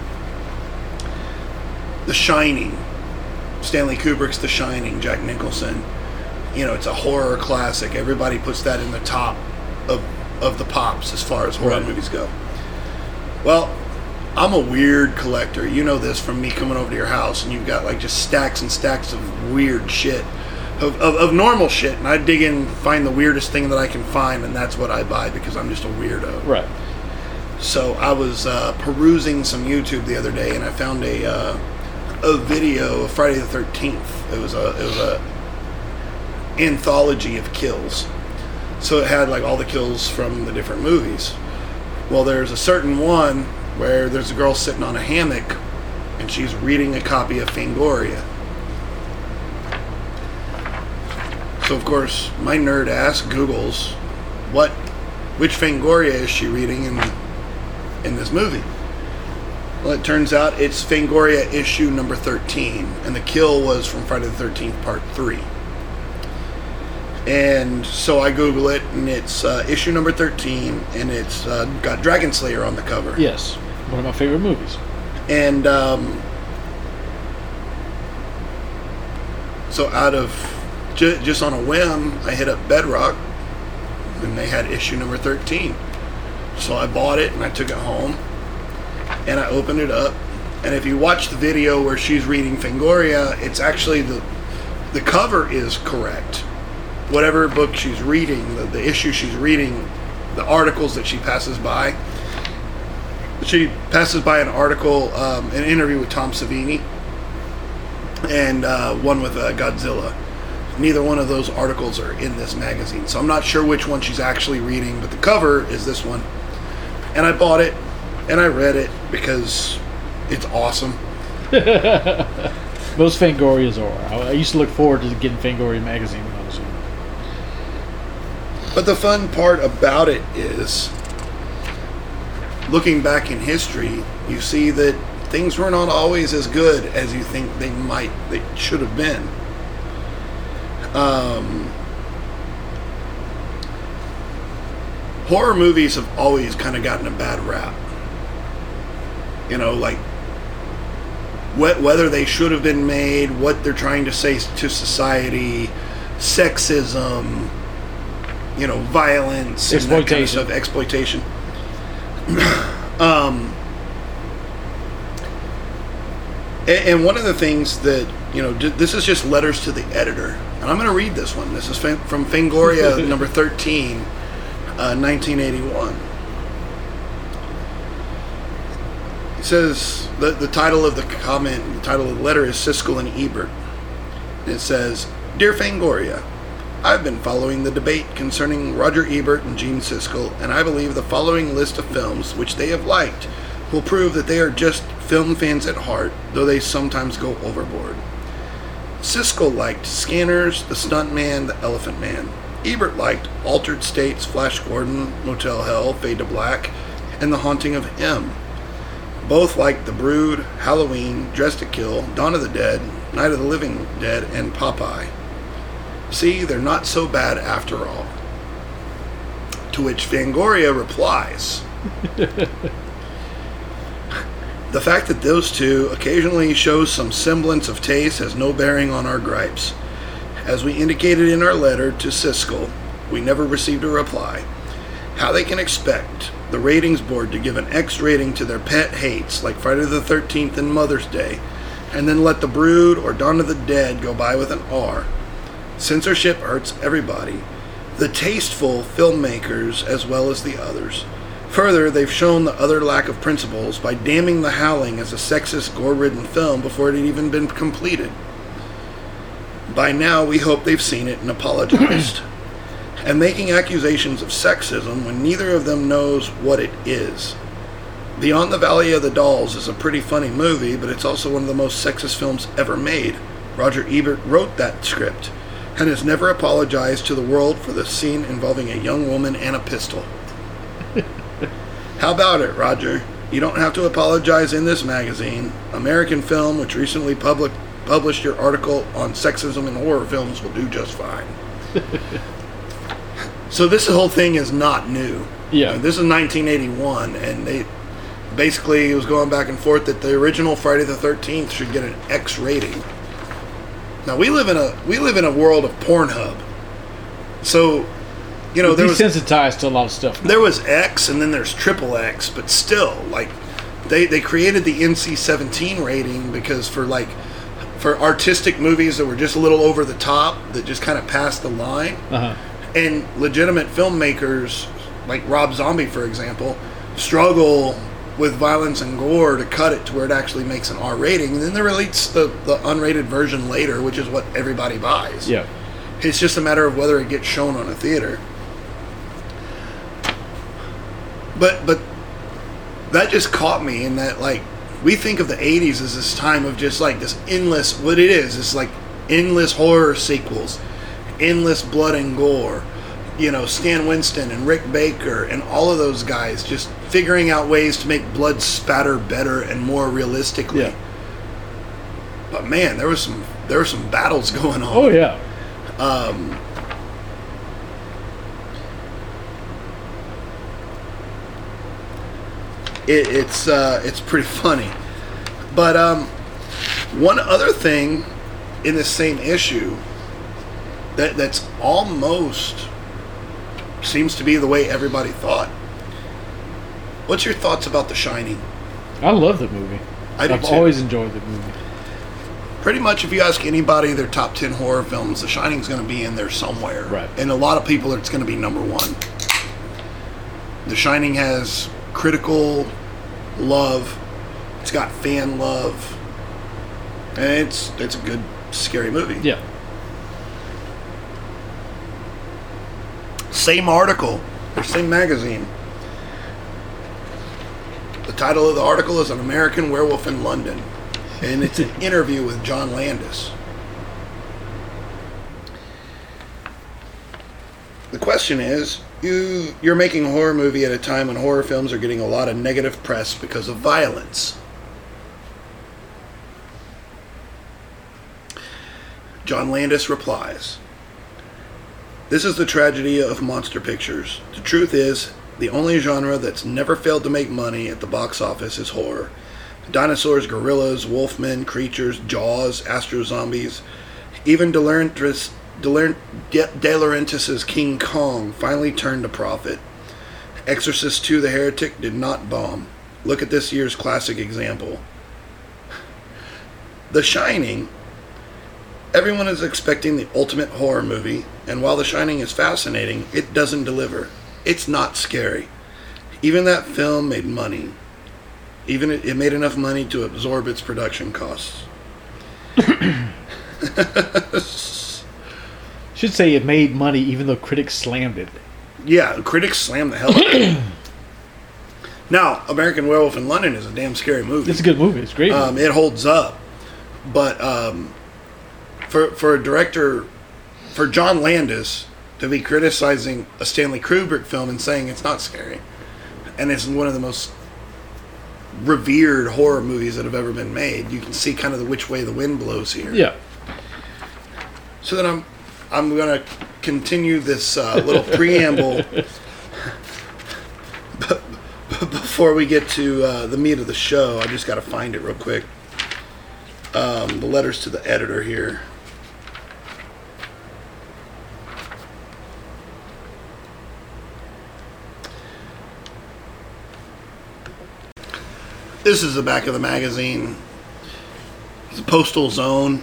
The Shining, Stanley Kubrick's The Shining, Jack Nicholson. You know, it's a horror classic. Everybody puts that in the top of of the pops as far as horror right. movies go. Well, I'm a weird collector. You know this from me coming over to your house, and you've got like just stacks and stacks of weird shit, of, of, of normal shit, and I dig in, find the weirdest thing that I can find, and that's what I buy because I'm just a weirdo. Right. So I was uh, perusing some YouTube the other day, and I found a uh, a video of Friday the thirteenth. It was a it was a anthology of kills. So it had like all the kills from the different movies. Well, there's a certain one where there's a girl sitting on a hammock and she's reading a copy of Fangoria. So of course, my nerd ass Googles what, which Fangoria is she reading in in this movie? Well, it turns out it's Fangoria issue number thirteen, and the kill was from Friday the thirteenth Part three. And so I Google it, and it's uh, issue number thirteen, and it's uh, got Dragon Slayer on the cover. Yes, one of my favorite movies. And um, so out of, ju- just on a whim, I hit up Bedrock, and they had issue number thirteen. So I bought it, and I took it home, and I opened it up. And if you watch the video where she's reading Fangoria, it's actually, the the cover is correct. Whatever book she's reading, the, the issue she's reading, the articles that she passes by. She passes by an article, um, an interview with Tom Savini, and uh, one with uh, Godzilla. Neither one of those articles are in this magazine, so I'm not sure which one she's actually reading, but the cover is this one. And I bought it, and I read it because it's awesome. Most Fangorias are. I used to look forward to getting Fangoria magazine when I was young. But the fun part about it is, looking back in history, you see that things were not always as good as you think they might, they should have been. Um, horror movies have always kind of gotten a bad rap. You know, like, wh- whether they should have been made, what they're trying to say to society, sexism, you know, violence, and that kind of stuff, exploitation. um, and, and one of the things that, you know, d- this is just letters to the editor, and I'm going to read this one. This is fa- from Fangoria number thirteen, uh, nineteen eighty-one. It says, the, the title of the comment, the title of the letter is Siskel and Ebert. It says, Dear Fangoria, I've been following the debate concerning Roger Ebert and Gene Siskel, and I believe the following list of films which they have liked will prove that they are just film fans at heart, though they sometimes go overboard. Siskel liked Scanners, The Stuntman, The Elephant Man. Ebert liked Altered States, Flash Gordon, Motel Hell, Fade to Black, and The Haunting of M. Both liked The Brood, Halloween, Dressed to Kill, Dawn of the Dead, Night of the Living Dead, and Popeye. See, they're not so bad after all. To which Fangoria replies, the fact that those two occasionally show some semblance of taste has no bearing on our gripes. As we indicated in our letter to Siskel, we never received a reply. How they can expect the ratings board to give an X rating to their pet hates like Friday the thirteenth and Mother's Day, and then let The Brood or Dawn of the Dead go by with an R. Censorship hurts everybody, the tasteful filmmakers as well as the others. Further, they've shown the utter lack of principles by damning The Howling as a sexist, gore-ridden film before it had even been completed. By now, we hope they've seen it and apologized. And making accusations of sexism when neither of them knows what it is. Beyond the Valley of the Dolls is a pretty funny movie, but it's also one of the most sexist films ever made. Roger Ebert wrote that script, and has never apologized to the world for the scene involving a young woman and a pistol. How about it, Roger? You don't have to apologize in this magazine. American Film, which recently public, published your article on sexism in horror films will do just fine. So this whole thing is not new. Yeah. Uh, this is nineteen eighty-one, and they basically it was going back and forth that the original Friday the thirteenth should get an X rating. Now we live in a we live in a world of Pornhub, so you know We're there was desensitized to a lot of stuff. there was X and then there's triple X, but still, like they they created the N C seventeen rating because for like for artistic movies that were just a little over the top, that just kind of passed the line, Uh-huh. and legitimate filmmakers like Rob Zombie, for example, struggle with violence and gore to cut it to where it actually makes an R rating, and then they release the, the unrated version later, which is what everybody buys. Yeah. It's just a matter of whether it gets shown on a theater. But but that just caught me in that, like, we think of the eighties as this time of just like this endless, what it is, it's like endless horror sequels, endless blood and gore. You know, Stan Winston and Rick Baker and all of those guys just figuring out ways to make blood spatter better and more realistically. Yeah. But man, there was some there were some battles going on. Oh yeah. Um, it, it's uh, it's pretty funny, but um, one other thing in this same issue that that's almost seems to be the way everybody thought. What's your thoughts about The Shining? I love the movie. I do I've too. always enjoyed the movie. Pretty much, if you ask anybody their top ten horror films, The Shining's going to be in there somewhere. Right. And a lot of people, it's going to be number one. The Shining has critical love. It's got fan love. And it's it's a good, scary movie. Yeah. Same article, or same magazine. The title of the article is An American Werewolf in London. And it's an interview with John Landis. The question is, you, you're making a horror movie at a time when horror films are getting a lot of negative press because of violence. John Landis replies, "This is the tragedy of monster pictures. The truth is, the only genre that's never failed to make money at the box office is horror. Dinosaurs, gorillas, wolfmen, creatures, Jaws, Astro Zombies, even De Laurentiis' De Laurentiis' King Kong finally turned a profit. Exorcist two: The Heretic did not bomb. Look at this year's classic example. The Shining. Everyone is expecting the ultimate horror movie, and while The Shining is fascinating, it doesn't deliver. It's not scary. Even that film made money. Even it, it made enough money to absorb its production costs." Should say it made money even though critics slammed it. Yeah, critics slammed the hell out of it. Now, American Werewolf in London is a damn scary movie. It's a good movie. It's a great movie. Um, it holds up. But um, for for a director, for John Landis to be criticizing a Stanley Kubrick film and saying it's not scary, and it's one of the most revered horror movies that have ever been made, you can see kind of the which way the wind blows here. Yeah. So then I'm I'm going to continue this uh, little preamble but, but before we get to uh, the meat of the show. I just got to find it real quick. Um, the letters to the editor here. This is the back of the magazine. It's Postal Zone.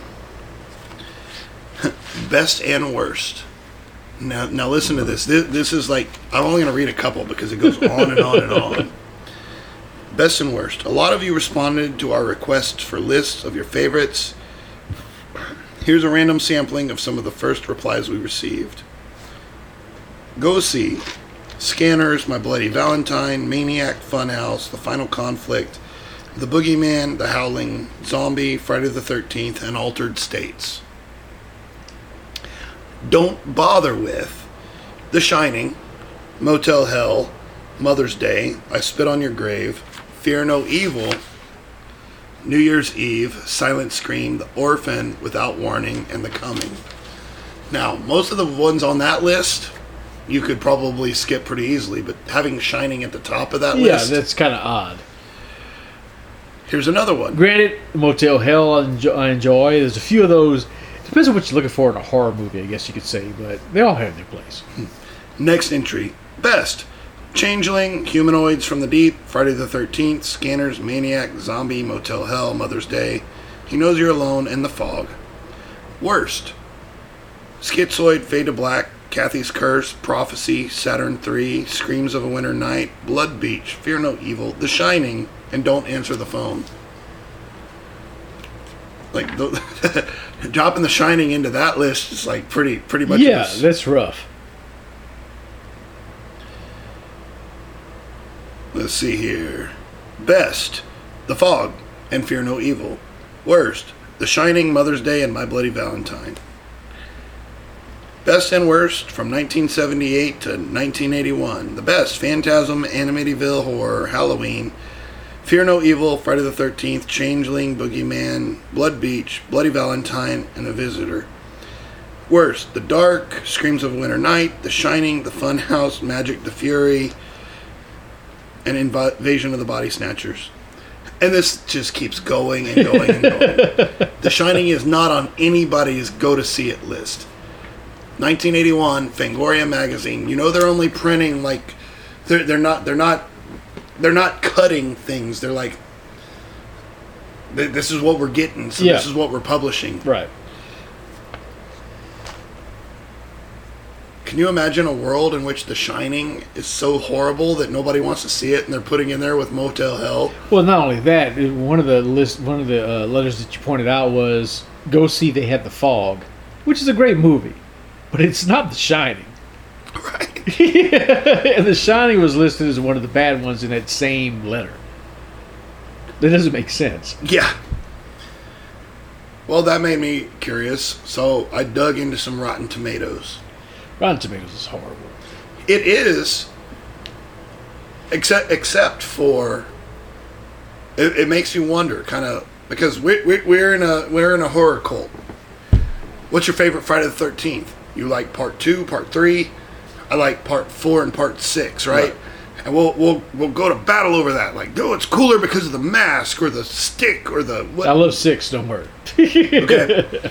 Best and worst. Now, now listen to this. this. This is like, I'm only going to read a couple because it goes on and on and on. Best and worst. A lot of you responded to our requests for lists of your favorites. Here's a random sampling of some of the first replies we received. Go see Scanners, My Bloody Valentine, Maniac, Funhouse, The Final Conflict, The Boogeyman, The Howling, Zombie, Friday the thirteenth, and Altered States. Don't bother with The Shining, Motel Hell, Mother's Day, I Spit on Your Grave, Fear No Evil, New Year's Eve, Silent Scream, The Orphan, Without Warning, and The Coming. Now, most of the ones on that list, you could probably skip pretty easily, but having Shining at the top of that Yeah, list... that's kind of odd. Here's another one. Granted, Motel Hell I enjoy, I enjoy. There's a few of those. Depends on what you're looking for in a horror movie, I guess you could say, but they all have their place. Next entry. Best. Changeling, Humanoids from the Deep, Friday the thirteenth, Scanners, Maniac, Zombie, Motel Hell, Mother's Day, He Knows You're Alone, and The Fog. Worst. Schizoid, Fade to Black, Kathy's Curse, Prophecy, Saturn three, Screams of a Winter Night, Blood Beach, Fear No Evil, The Shining, and Don't Answer the Phone. Like, the, dropping The Shining into that list is like pretty, pretty much... Yeah, this. that's rough. Let's see here. Best, The Fog and Fear No Evil. Worst, The Shining, Mother's Day, and My Bloody Valentine. Best and worst from nineteen seventy-eight to nineteen eighty-one. The best, Phantasm, Amityville Horror, Halloween, Fear No Evil, Friday the thirteenth, Changeling, Boogeyman, Blood Beach, Bloody Valentine, and The Visitor. Worst, The Dark, Screams of a Winter Night, The Shining, The Funhouse, Magic the Fury, and Invasion of the Body Snatchers. And this just keeps going and going and going. The Shining is not on anybody's go-to-see-it list. nineteen eighty-one, Fangoria magazine. You know they're only printing like they're they're not they're not they're not cutting things. They're like this is what we're getting, so yeah. this is what we're publishing. Right. Can you imagine a world in which The Shining is so horrible that nobody wants to see it, and they're putting in there with Motel Hell? Well, not only that, one of the list, one of the uh, letters that you pointed out was go see They Had the Fog, which is a great movie, but it's not The Shining. Right. Yeah. And The Shining was listed as one of the bad ones in that same letter. That doesn't make sense. Yeah. Well, that made me curious, so I dug into some Rotten Tomatoes. Rotten Tomatoes is horrible. It is, except except for, it, it makes you wonder, kind of, because we, we, we're in a we're in a horror cult. What's your favorite Friday the thirteenth? You like part two, part three? I like part four and part six, right? right. And we'll we'll we'll go to battle over that. Like, no, it's cooler because of the mask or the stick or the. What? I love six. Don't worry. Okay.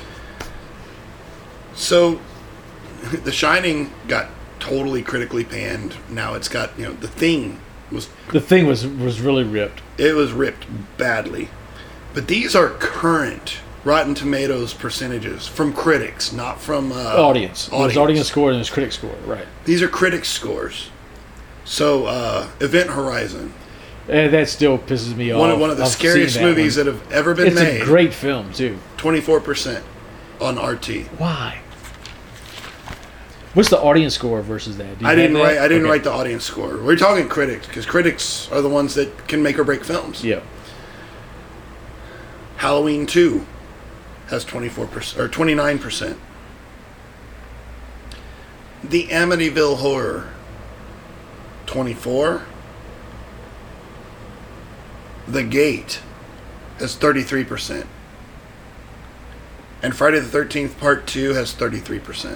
So. The Shining got totally critically panned. Now it's got, you know, The Thing was... The Thing was was really ripped. It was ripped badly. But these are current Rotten Tomatoes percentages from critics, not from... Uh, audience. audience. There's audience score and there's critic score, right. These are critics' scores. So, uh, Event Horizon. And that still pisses me one off. Of, one of the I've scariest that movies one. that have ever been it's made. It's a great film, too. twenty-four percent on R T. Why? What's the audience score versus that? I didn't that? write. I didn't okay. write the audience score. We're talking critics because critics are the ones that can make or break films. Yeah. Halloween two has twenty-four percent or twenty-nine percent. The Amityville Horror, twenty-four. The Gate has thirty-three percent. And Friday the thirteenth Part two has thirty-three percent.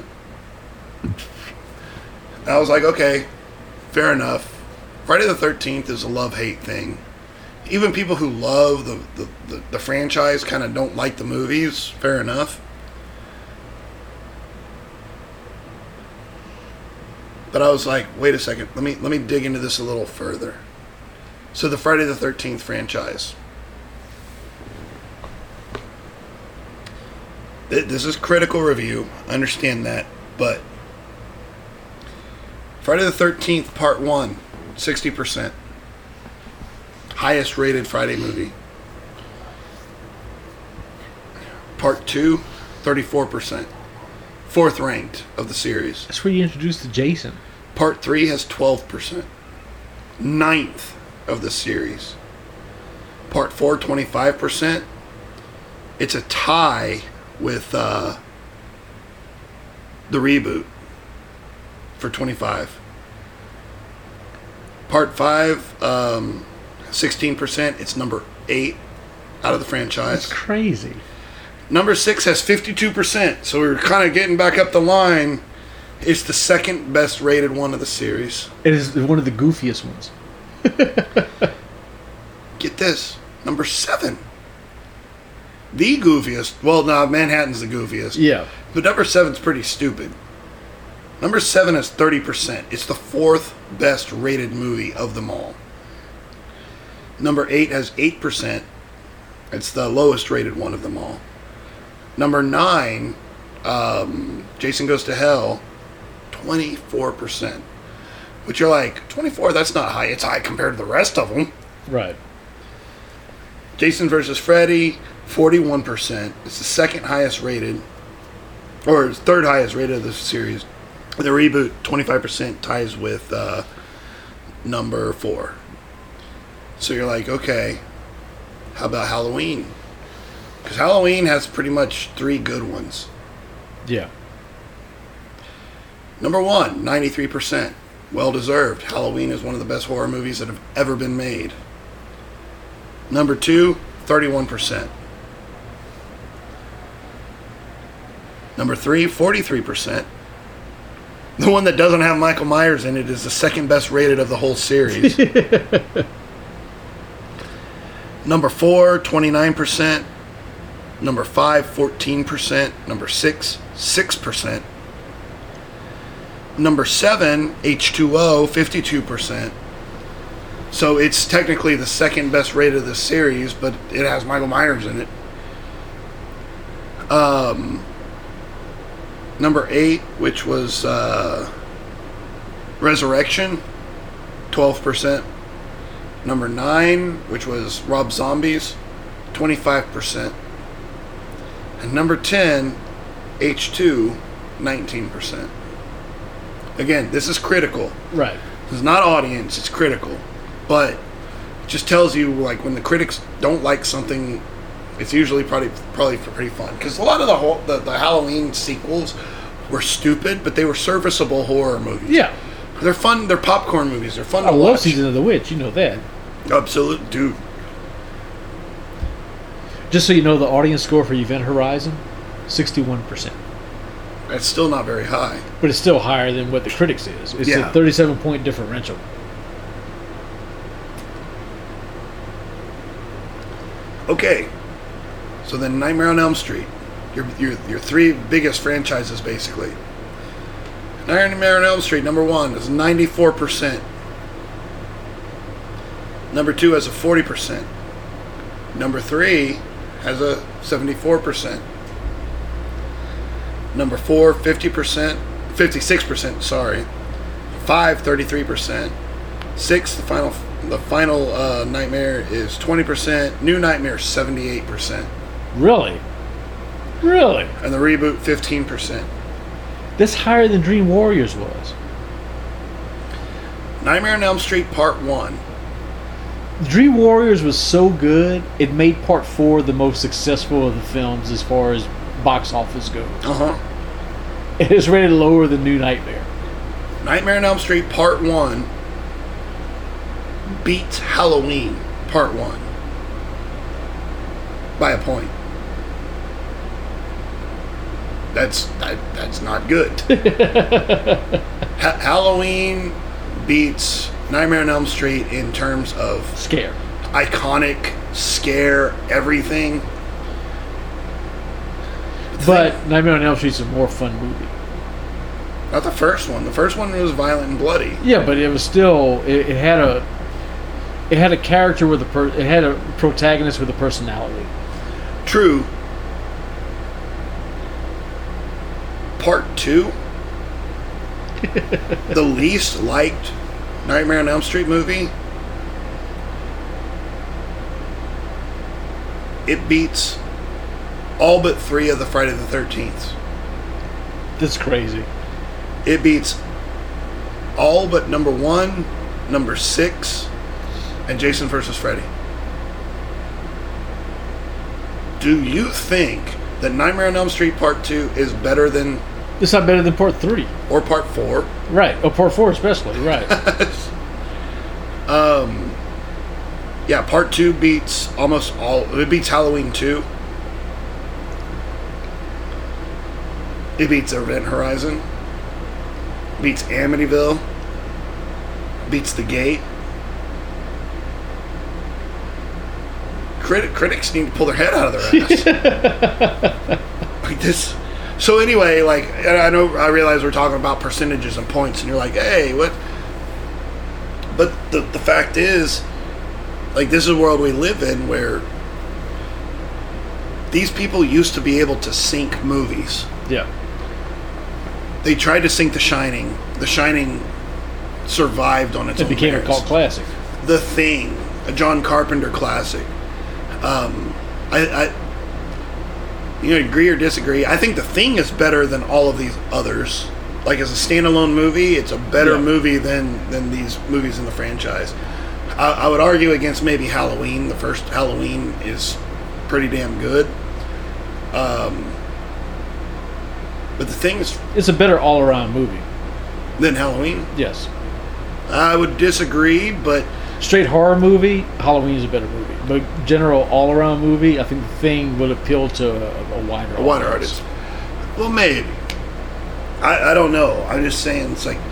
I was like, okay, fair enough. Friday the thirteenth is a love-hate thing. Even people who love the, the, the, the franchise kind of don't like the movies. Fair enough. But I was like, wait a second. Let me let me dig into this a little further. So the Friday the thirteenth franchise. This is critical review. I understand that. But Friday the thirteenth Part one, sixty percent. Highest rated Friday movie. Part two, thirty-four percent. Fourth ranked of the series. That's where you introduced the Jason. Part three has twelve percent. Ninth of the series. Part four, twenty-five percent. It's a tie with uh, the reboot for twenty-five. Part five, um, sixteen percent. It's number eight out of the franchise. That's crazy. Number six has fifty-two percent, so we're kind of getting back up the line. It's the second best rated one of the series. It is one of the goofiest ones. Get this. Number seven. The goofiest. Well, no, Manhattan's the goofiest. Yeah. But number seven's pretty stupid. Number seven has thirty percent. It's the fourth best rated movie of them all. Number eight has eight percent. It's the lowest rated one of them all. Number nine, um, Jason Goes to Hell, twenty-four percent. Which you're like, twenty-four, that's not high. It's high compared to the rest of them. Right. Jason versus Freddy, forty-one percent. It's the second highest rated, or third highest rated of the series. The reboot, twenty-five percent, ties with uh, number four. So you're like, okay, how about Halloween? Because Halloween has pretty much three good ones. Yeah. Number one, ninety-three percent. Well deserved. Halloween is one of the best horror movies that have ever been made. Number two, thirty-one percent. Number three, forty-three percent. The one that doesn't have Michael Myers in it is the second best rated of the whole series. Number four, twenty-nine percent. Number five, fourteen percent. Number six, six percent. Number seven, H two O, fifty-two percent. So it's technically the second best rated of the series, but it has Michael Myers in it. Um, number eight, which was uh, Resurrection, twelve percent. Number nine, which was Rob Zombies, twenty-five percent. And number ten, H two, nineteen percent. Again, this is critical. Right. It's not audience, it's critical. But it just tells you, like, when the critics don't like something, it's usually probably probably pretty fun. Because a lot of the, whole, the the Halloween sequels were stupid, but they were serviceable horror movies. Yeah. They're fun, they're popcorn movies, they're fun I to love watch. Season of the Witch, you know that. Absolute, dude. Just so you know, the audience score for Event Horizon, sixty-one percent. That's still not very high. But it's still higher than what the critics is. It's Yeah. a thirty-seven point differential. Okay. So then Nightmare on Elm Street. Your, your, your three biggest franchises, basically. Nightmare on Elm Street, number one, is ninety-four percent. Number two has a forty percent. Number three has a seventy-four percent. Number four, fifty percent. fifty-six percent, sorry. Five, thirty-three percent. Six, the final the final uh, Nightmare is twenty percent. New Nightmare, seventy-eight percent. Really? Really? And the reboot, fifteen percent. That's higher than Dream Warriors was. Nightmare on Elm Street Part one. Dream Warriors was so good, it made Part four the most successful of the films as far as box office goes. Uh-huh. It is rated lower than New Nightmare. Nightmare on Elm Street Part one beats Halloween Part one by a point. That's that, that's not good. ha- Halloween beats Nightmare on Elm Street in terms of Scare. iconic, scare, everything. But Nightmare on Elm Street's a more fun movie. Not the first one. The first one was violent and bloody. Yeah, but it was still it, it had a it had a character with a per, it had a protagonist with a personality. True. Part two, the least liked Nightmare on Elm Street movie, it beats all but three of the Friday the thirteenth. That's crazy. It beats all but number one, number six, and Jason versus Freddy. Do you think that Nightmare on Elm Street Part two is better than... It's not better than Part three. Or Part four. Right. Or Part four especially, right. um, Yeah, part two beats almost all. It beats Halloween two. It beats Event Horizon. Beats Amityville. Beats The Gate. Crit- critics need to pull their head out of their ass. Like this. So anyway, like, and I know, I realize we're talking about percentages and points, and you're like, hey, what? But the the fact is, like, this is a world we live in where these people used to be able to sync movies. Yeah. They tried to sync The Shining. The Shining survived on its It own became merits. a cult classic. The Thing, a John Carpenter classic. Um, I, I, you know, agree or disagree. I think The Thing is better than all of these others. Like, as a standalone movie, it's a better Yeah. movie than than these movies in the franchise. I, I would argue against maybe Halloween. The first Halloween is pretty damn good. Um, but The Thing is It's a better all-around movie. than Halloween. Yes. I would disagree, but Straight horror movie, Halloween is a better movie. But general all-around movie, I think The Thing would appeal to a, a wider a wider audience. artist. Well, maybe. I, I don't know. I'm just saying, it's like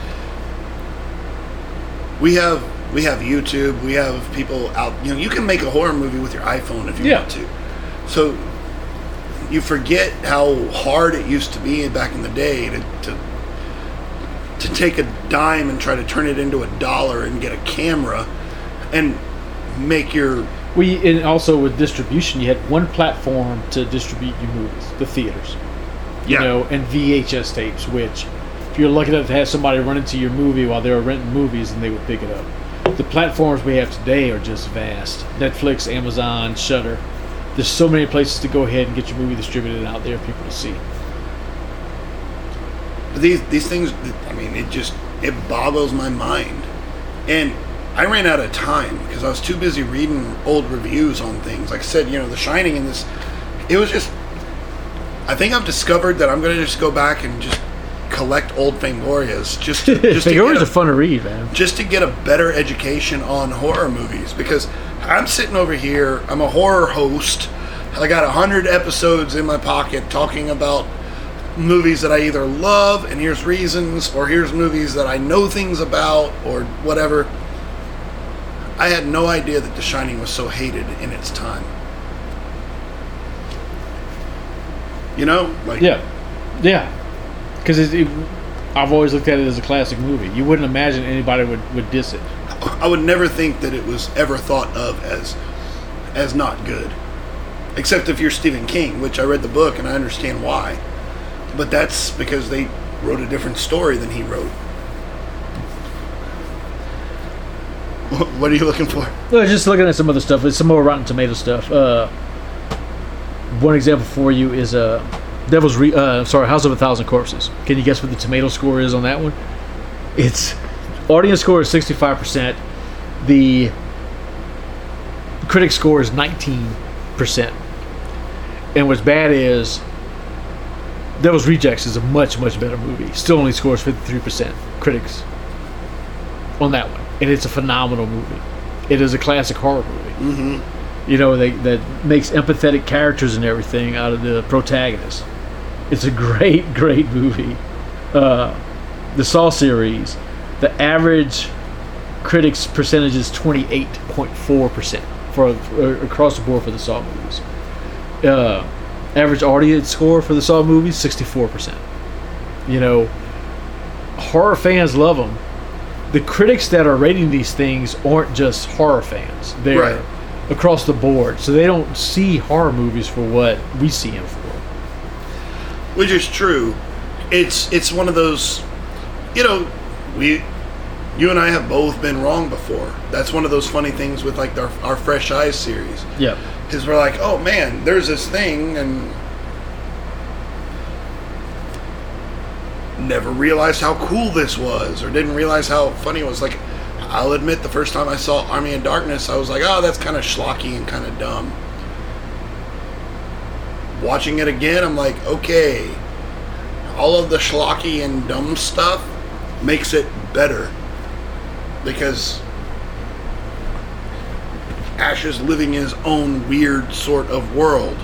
we have we have YouTube. We have people out. You know, you can make a horror movie with your iPhone if you Yeah. want to. So you forget how hard it used to be back in the day to, to to take a dime and try to turn it into a dollar and get a camera and make your We and also with distribution, you had one platform to distribute your movies: the theaters. You Yeah. know, and V H S tapes, which if you're lucky enough to have somebody run into your movie while they were renting movies, and they would pick it up. The platforms we have today are just vast: Netflix, Amazon, Shudder. There's so many places to go ahead and get your movie distributed out there for people to see. these these things. I mean, it just it boggles my mind, and I ran out of time because I was too busy reading old reviews on things. Like I said, you know, The Shining and this, it was just. I think I've discovered that I'm going to just go back and just collect old Fangorias just to, just to Fangorias get are a, fun to read, man. just to get a better education on horror movies, because I'm sitting over here, I'm a horror host. I got a hundred episodes in my pocket talking about movies that I either love and here's reasons, or here's movies that I know things about, or whatever. I had no idea that The Shining was so hated in its time. You know, like Yeah, yeah. Because it, it, I've always looked at it as a classic movie. You wouldn't imagine anybody would, would diss it. I would never think that it was ever thought of as as not good, except if you're Stephen King, which I read the book and I understand why. But that's because they wrote a different story than he wrote. What are you looking for? Well, just looking at some other stuff. It's some more Rotten Tomato stuff. Uh, one example for you is uh, Devil's Re- uh, sorry, House of a Thousand Corpses. Can you guess what the tomato score is on that one? It's audience score is sixty-five percent. The critic score is nineteen percent. And what's bad is Devil's Rejects is a much, much better movie. Still only scores fifty-three percent critics on that one. And it's a phenomenal movie. It is a classic horror movie. Mm-hmm. You know, they, that makes empathetic characters and everything out of the protagonist. It's a great, great movie. Uh, the Saw series, the average critics percentage is twenty-eight point four percent for, for across the board for the Saw movies. Uh, average audience score for the Saw movies, sixty-four percent. You know, horror fans love them. The critics that are rating these things aren't just horror fans. They're Right. across the board. So they don't see horror movies for what we see them for. Which is true. It's it's one of those, you know, we, you and I have both been wrong before. That's one of those funny things with like our, our Fresh Eyes series. Yeah. Because we're like, oh man, there's this thing, and never realized how cool this was, or didn't realize how funny it was. Like, I'll admit, the first time I saw Army of Darkness, I was like, oh, that's kind of schlocky and kind of dumb. Watching it again, I'm like, okay, all of the schlocky and dumb stuff makes it better. Because Ash is living his own weird sort of world.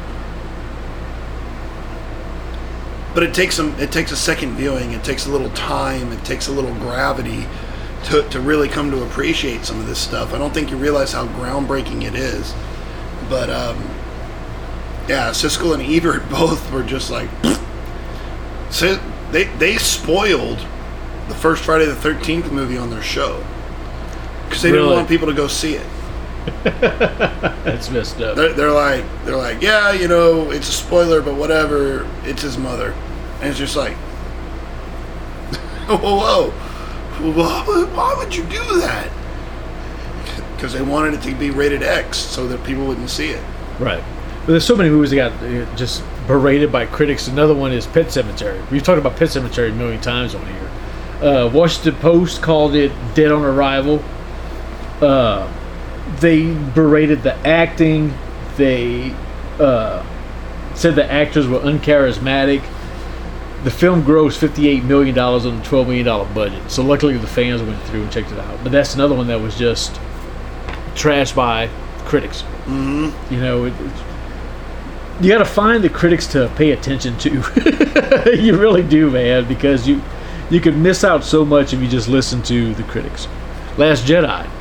But it takes some. It takes a second viewing. It takes a little time. It takes a little gravity to to really come to appreciate some of this stuff. I don't think you realize how groundbreaking it is. But um, yeah, Siskel and Ebert both were just like, so they they spoiled the first Friday the thirteenth movie on their show because they Really? didn't want people to go see it. That's messed up. They're, they're like, they're like, yeah, you know, it's a spoiler, but whatever. It's his mother, and it's just like, whoa, whoa, whoa, why would you do that? Because they wanted it to be rated X so that people wouldn't see it. Right. But there's so many movies that got uh, just berated by critics. Another one is Pet Sematary. We've talked about Pet Sematary a million times on here. Uh, Washington Post called it Dead on Arrival. Uh, they berated the acting. They uh, said the actors were uncharismatic. The film grossed fifty-eight million dollars on a twelve million dollars budget. So luckily the fans went through and checked it out. But that's another one that was just trashed by critics. Mm-hmm. You know, it, it's, you got to find the critics to pay attention to. You really do, man, because you you could miss out so much if you just listen to the critics. Last Jedi.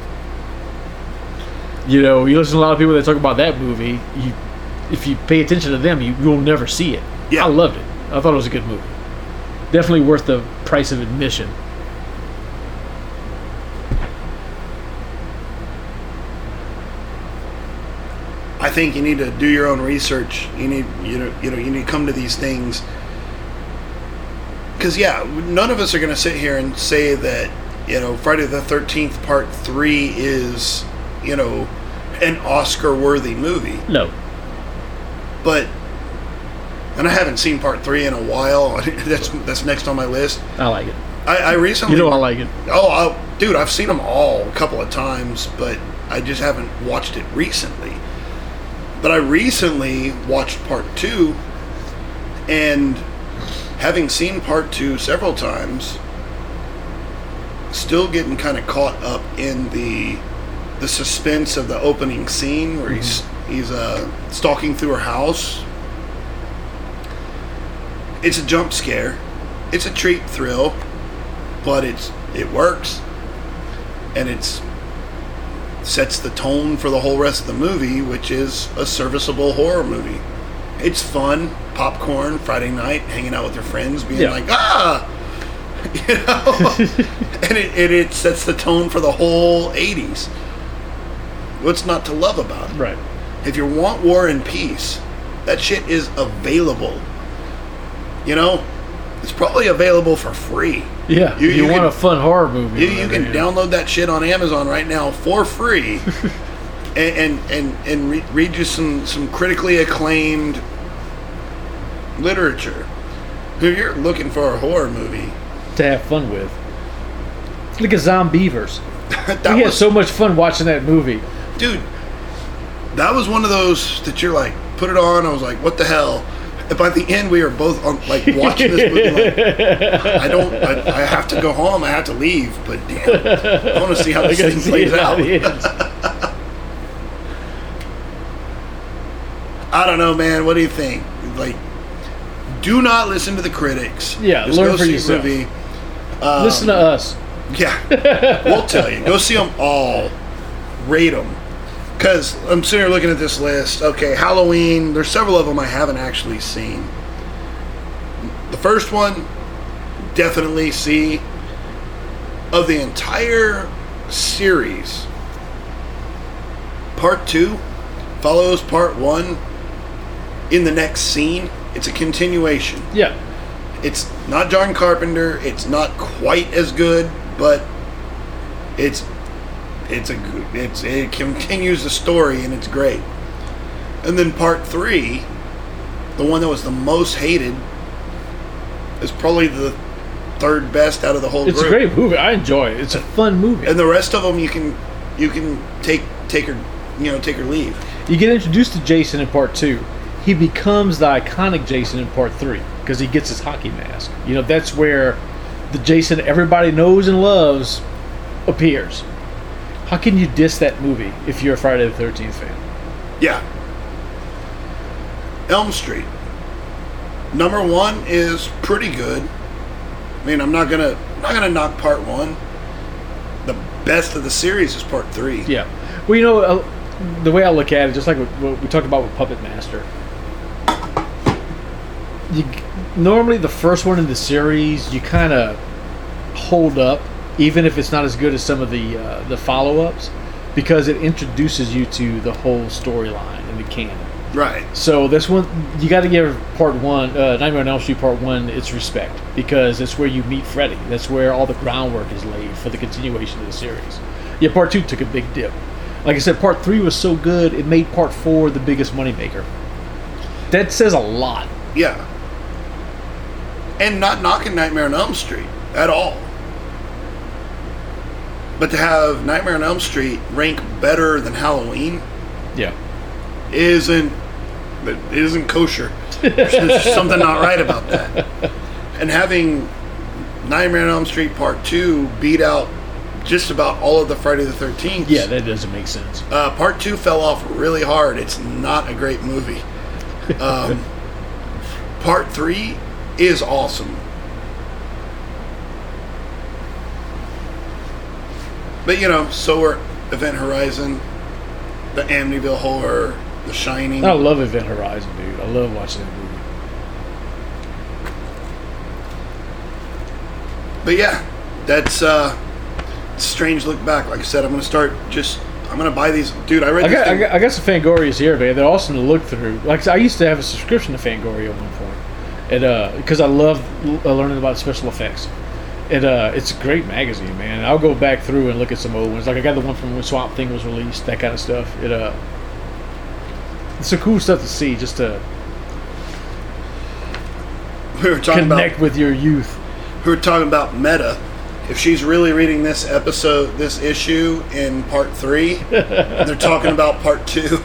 You know, you listen to a lot of people that talk about that movie. You, if you pay attention to them, you you'll never see it. Yeah. I loved it. I thought it was a good movie. Definitely worth the price of admission. I think you need to do your own research. You need, you know, you know, you need to come to these things because, yeah, none of us are going to sit here and say that, you know, Friday the thirteenth Part Three is, you know, an Oscar-worthy movie. No. But, and I haven't seen Part Three in a while. that's that's next on my list. I like it. I, I recently, You know I like it. Oh, I, dude, I've seen them all a couple of times, but I just haven't watched it recently. But I recently watched Part Two, and having seen Part Two several times, still getting kind of caught up in the the suspense of the opening scene where he's he's uh, stalking through her house. It's a jump scare, it's a treat thrill, but it's it works, and it's sets the tone for the whole rest of the movie, which is a serviceable horror movie. It's fun, popcorn, Friday night, hanging out with your friends, being Yeah. like, ah, you know, and it, it it sets the tone for the whole eighties. What's not to love about it? Right. If you want War and Peace, that shit is available. You know, it's probably available for free. Yeah. You- You, you want can- a fun horror movie? You, you can download that shit on Amazon right now for free, and and and, and re- read you some some critically acclaimed literature. If you're looking for a horror movie, to have fun with. Look at Zombievers. that We had was so much fun watching that movie. dude. That was one of those that you're like, put it on. I was like, what the hell? And by the end, we were both on, like watching this movie. Like, I don't. I, I have to go home. I have to leave. But damn, I want to see how this I gotta thing see plays how out. it ends. I don't know, man. What do you think? Like, do not listen to the critics. Yeah, Just learn go for see a yourself. movie. Um, Listen to us. Yeah, we'll tell you. Go see them all. Rate them. Because I'm sitting here looking at this list. Okay, Halloween. There's several of them I haven't actually seen. The first one, definitely see. Of the entire series, Part two follows Part one in the next scene. It's a continuation. Yeah. It's not John Carpenter. It's not quite as good, but it's it's a good- it's it continues the story and it's great. And then Part three, the one that was the most hated, is probably the third best out of the whole It's group. a great movie. I enjoy it. It's a fun movie. And the rest of them you can you can take take her you know take her leave. You get introduced to Jason in part two. He becomes the iconic Jason in part three because he gets his hockey mask. You know, that's where the Jason everybody knows and loves appears. How can you diss that movie if you're a Friday the thirteenth fan? Yeah. Elm Street. Number one is pretty good. I mean, I'm not gonna I'm not gonna knock part one. The best of the series is part three. Yeah. Well, you know, uh, the way I look at it, just like what, what we talked about with Puppet Master. You normally the first one in the series you kind of hold up, even if it's not as good as some of the uh, the follow-ups, because it introduces you to the whole storyline and the canon. Right. So this one, you got to give part one, uh, Nightmare on Elm Street Part One, its respect, because it's where you meet Freddy. That's where all the groundwork is laid for the continuation of the series. Yeah, Part Two took a big dip. Like I said, Part Three was so good it made Part Four the biggest moneymaker. That says a lot. Yeah. And not knocking Nightmare on Elm Street at all. But to have Nightmare on Elm Street rank better than Halloween, yeah, isn't it isn't kosher. There's something not right about that. And having Nightmare on Elm Street Part Two beat out just about all of the Friday the thirteenth. Yeah, that doesn't make sense. Uh, part Two fell off really hard. It's not a great movie. Um, part Three is awesome. But, you know, so are Event Horizon, the Amityville Horror, The Shining. I love Event Horizon, dude. I love watching that movie. But, yeah, that's uh, a strange look back. Like I said, I'm going to start just... I'm going to buy these... Dude, I read I these got, I things- got, I got some Fangorias here, man. They're awesome to look through. Like, I used to have a subscription to Fangoria at one point. And, uh, because I love l- learning about special effects. It uh, it's a great magazine, man. I'll go back through and look at some old ones. Like I got the one from when Swamp Thing was released, that kind of stuff. It uh, it's some cool stuff to see, just to we were talking connect about, with your youth. We were talking about Meta. If she's really reading this episode, this issue in part three, they're talking about part two.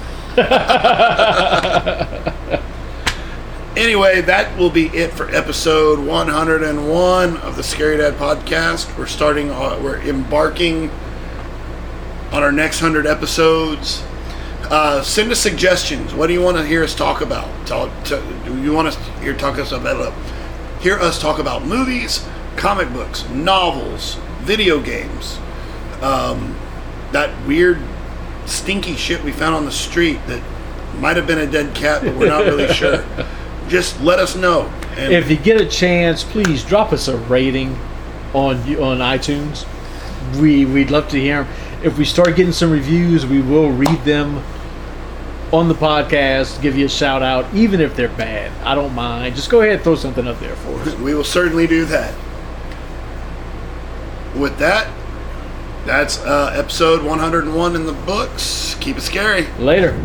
Anyway, that will be it for episode one hundred one of the Scary Dad podcast. We're starting, uh, we're embarking on our next one hundred episodes. Uh, send us suggestions. What do you want to hear us talk about? Tell, tell, do you want us to hear, talk us about, hear us talk about movies, comic books, novels, video games, um, that weird, stinky shit we found on the street that might have been a dead cat, but we're not really sure. Just let us know. And If you get a chance, please drop us a rating on on iTunes. We we'd love to hear them. If we start getting some reviews, we will read them on the podcast. Give you a shout out, even if they're bad. I don't mind. Just go ahead and throw something up there for us. we will certainly do that. With that, that's uh, episode one hundred one in the books. Keep it scary. Later.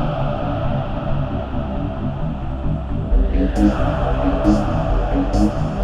Thank you.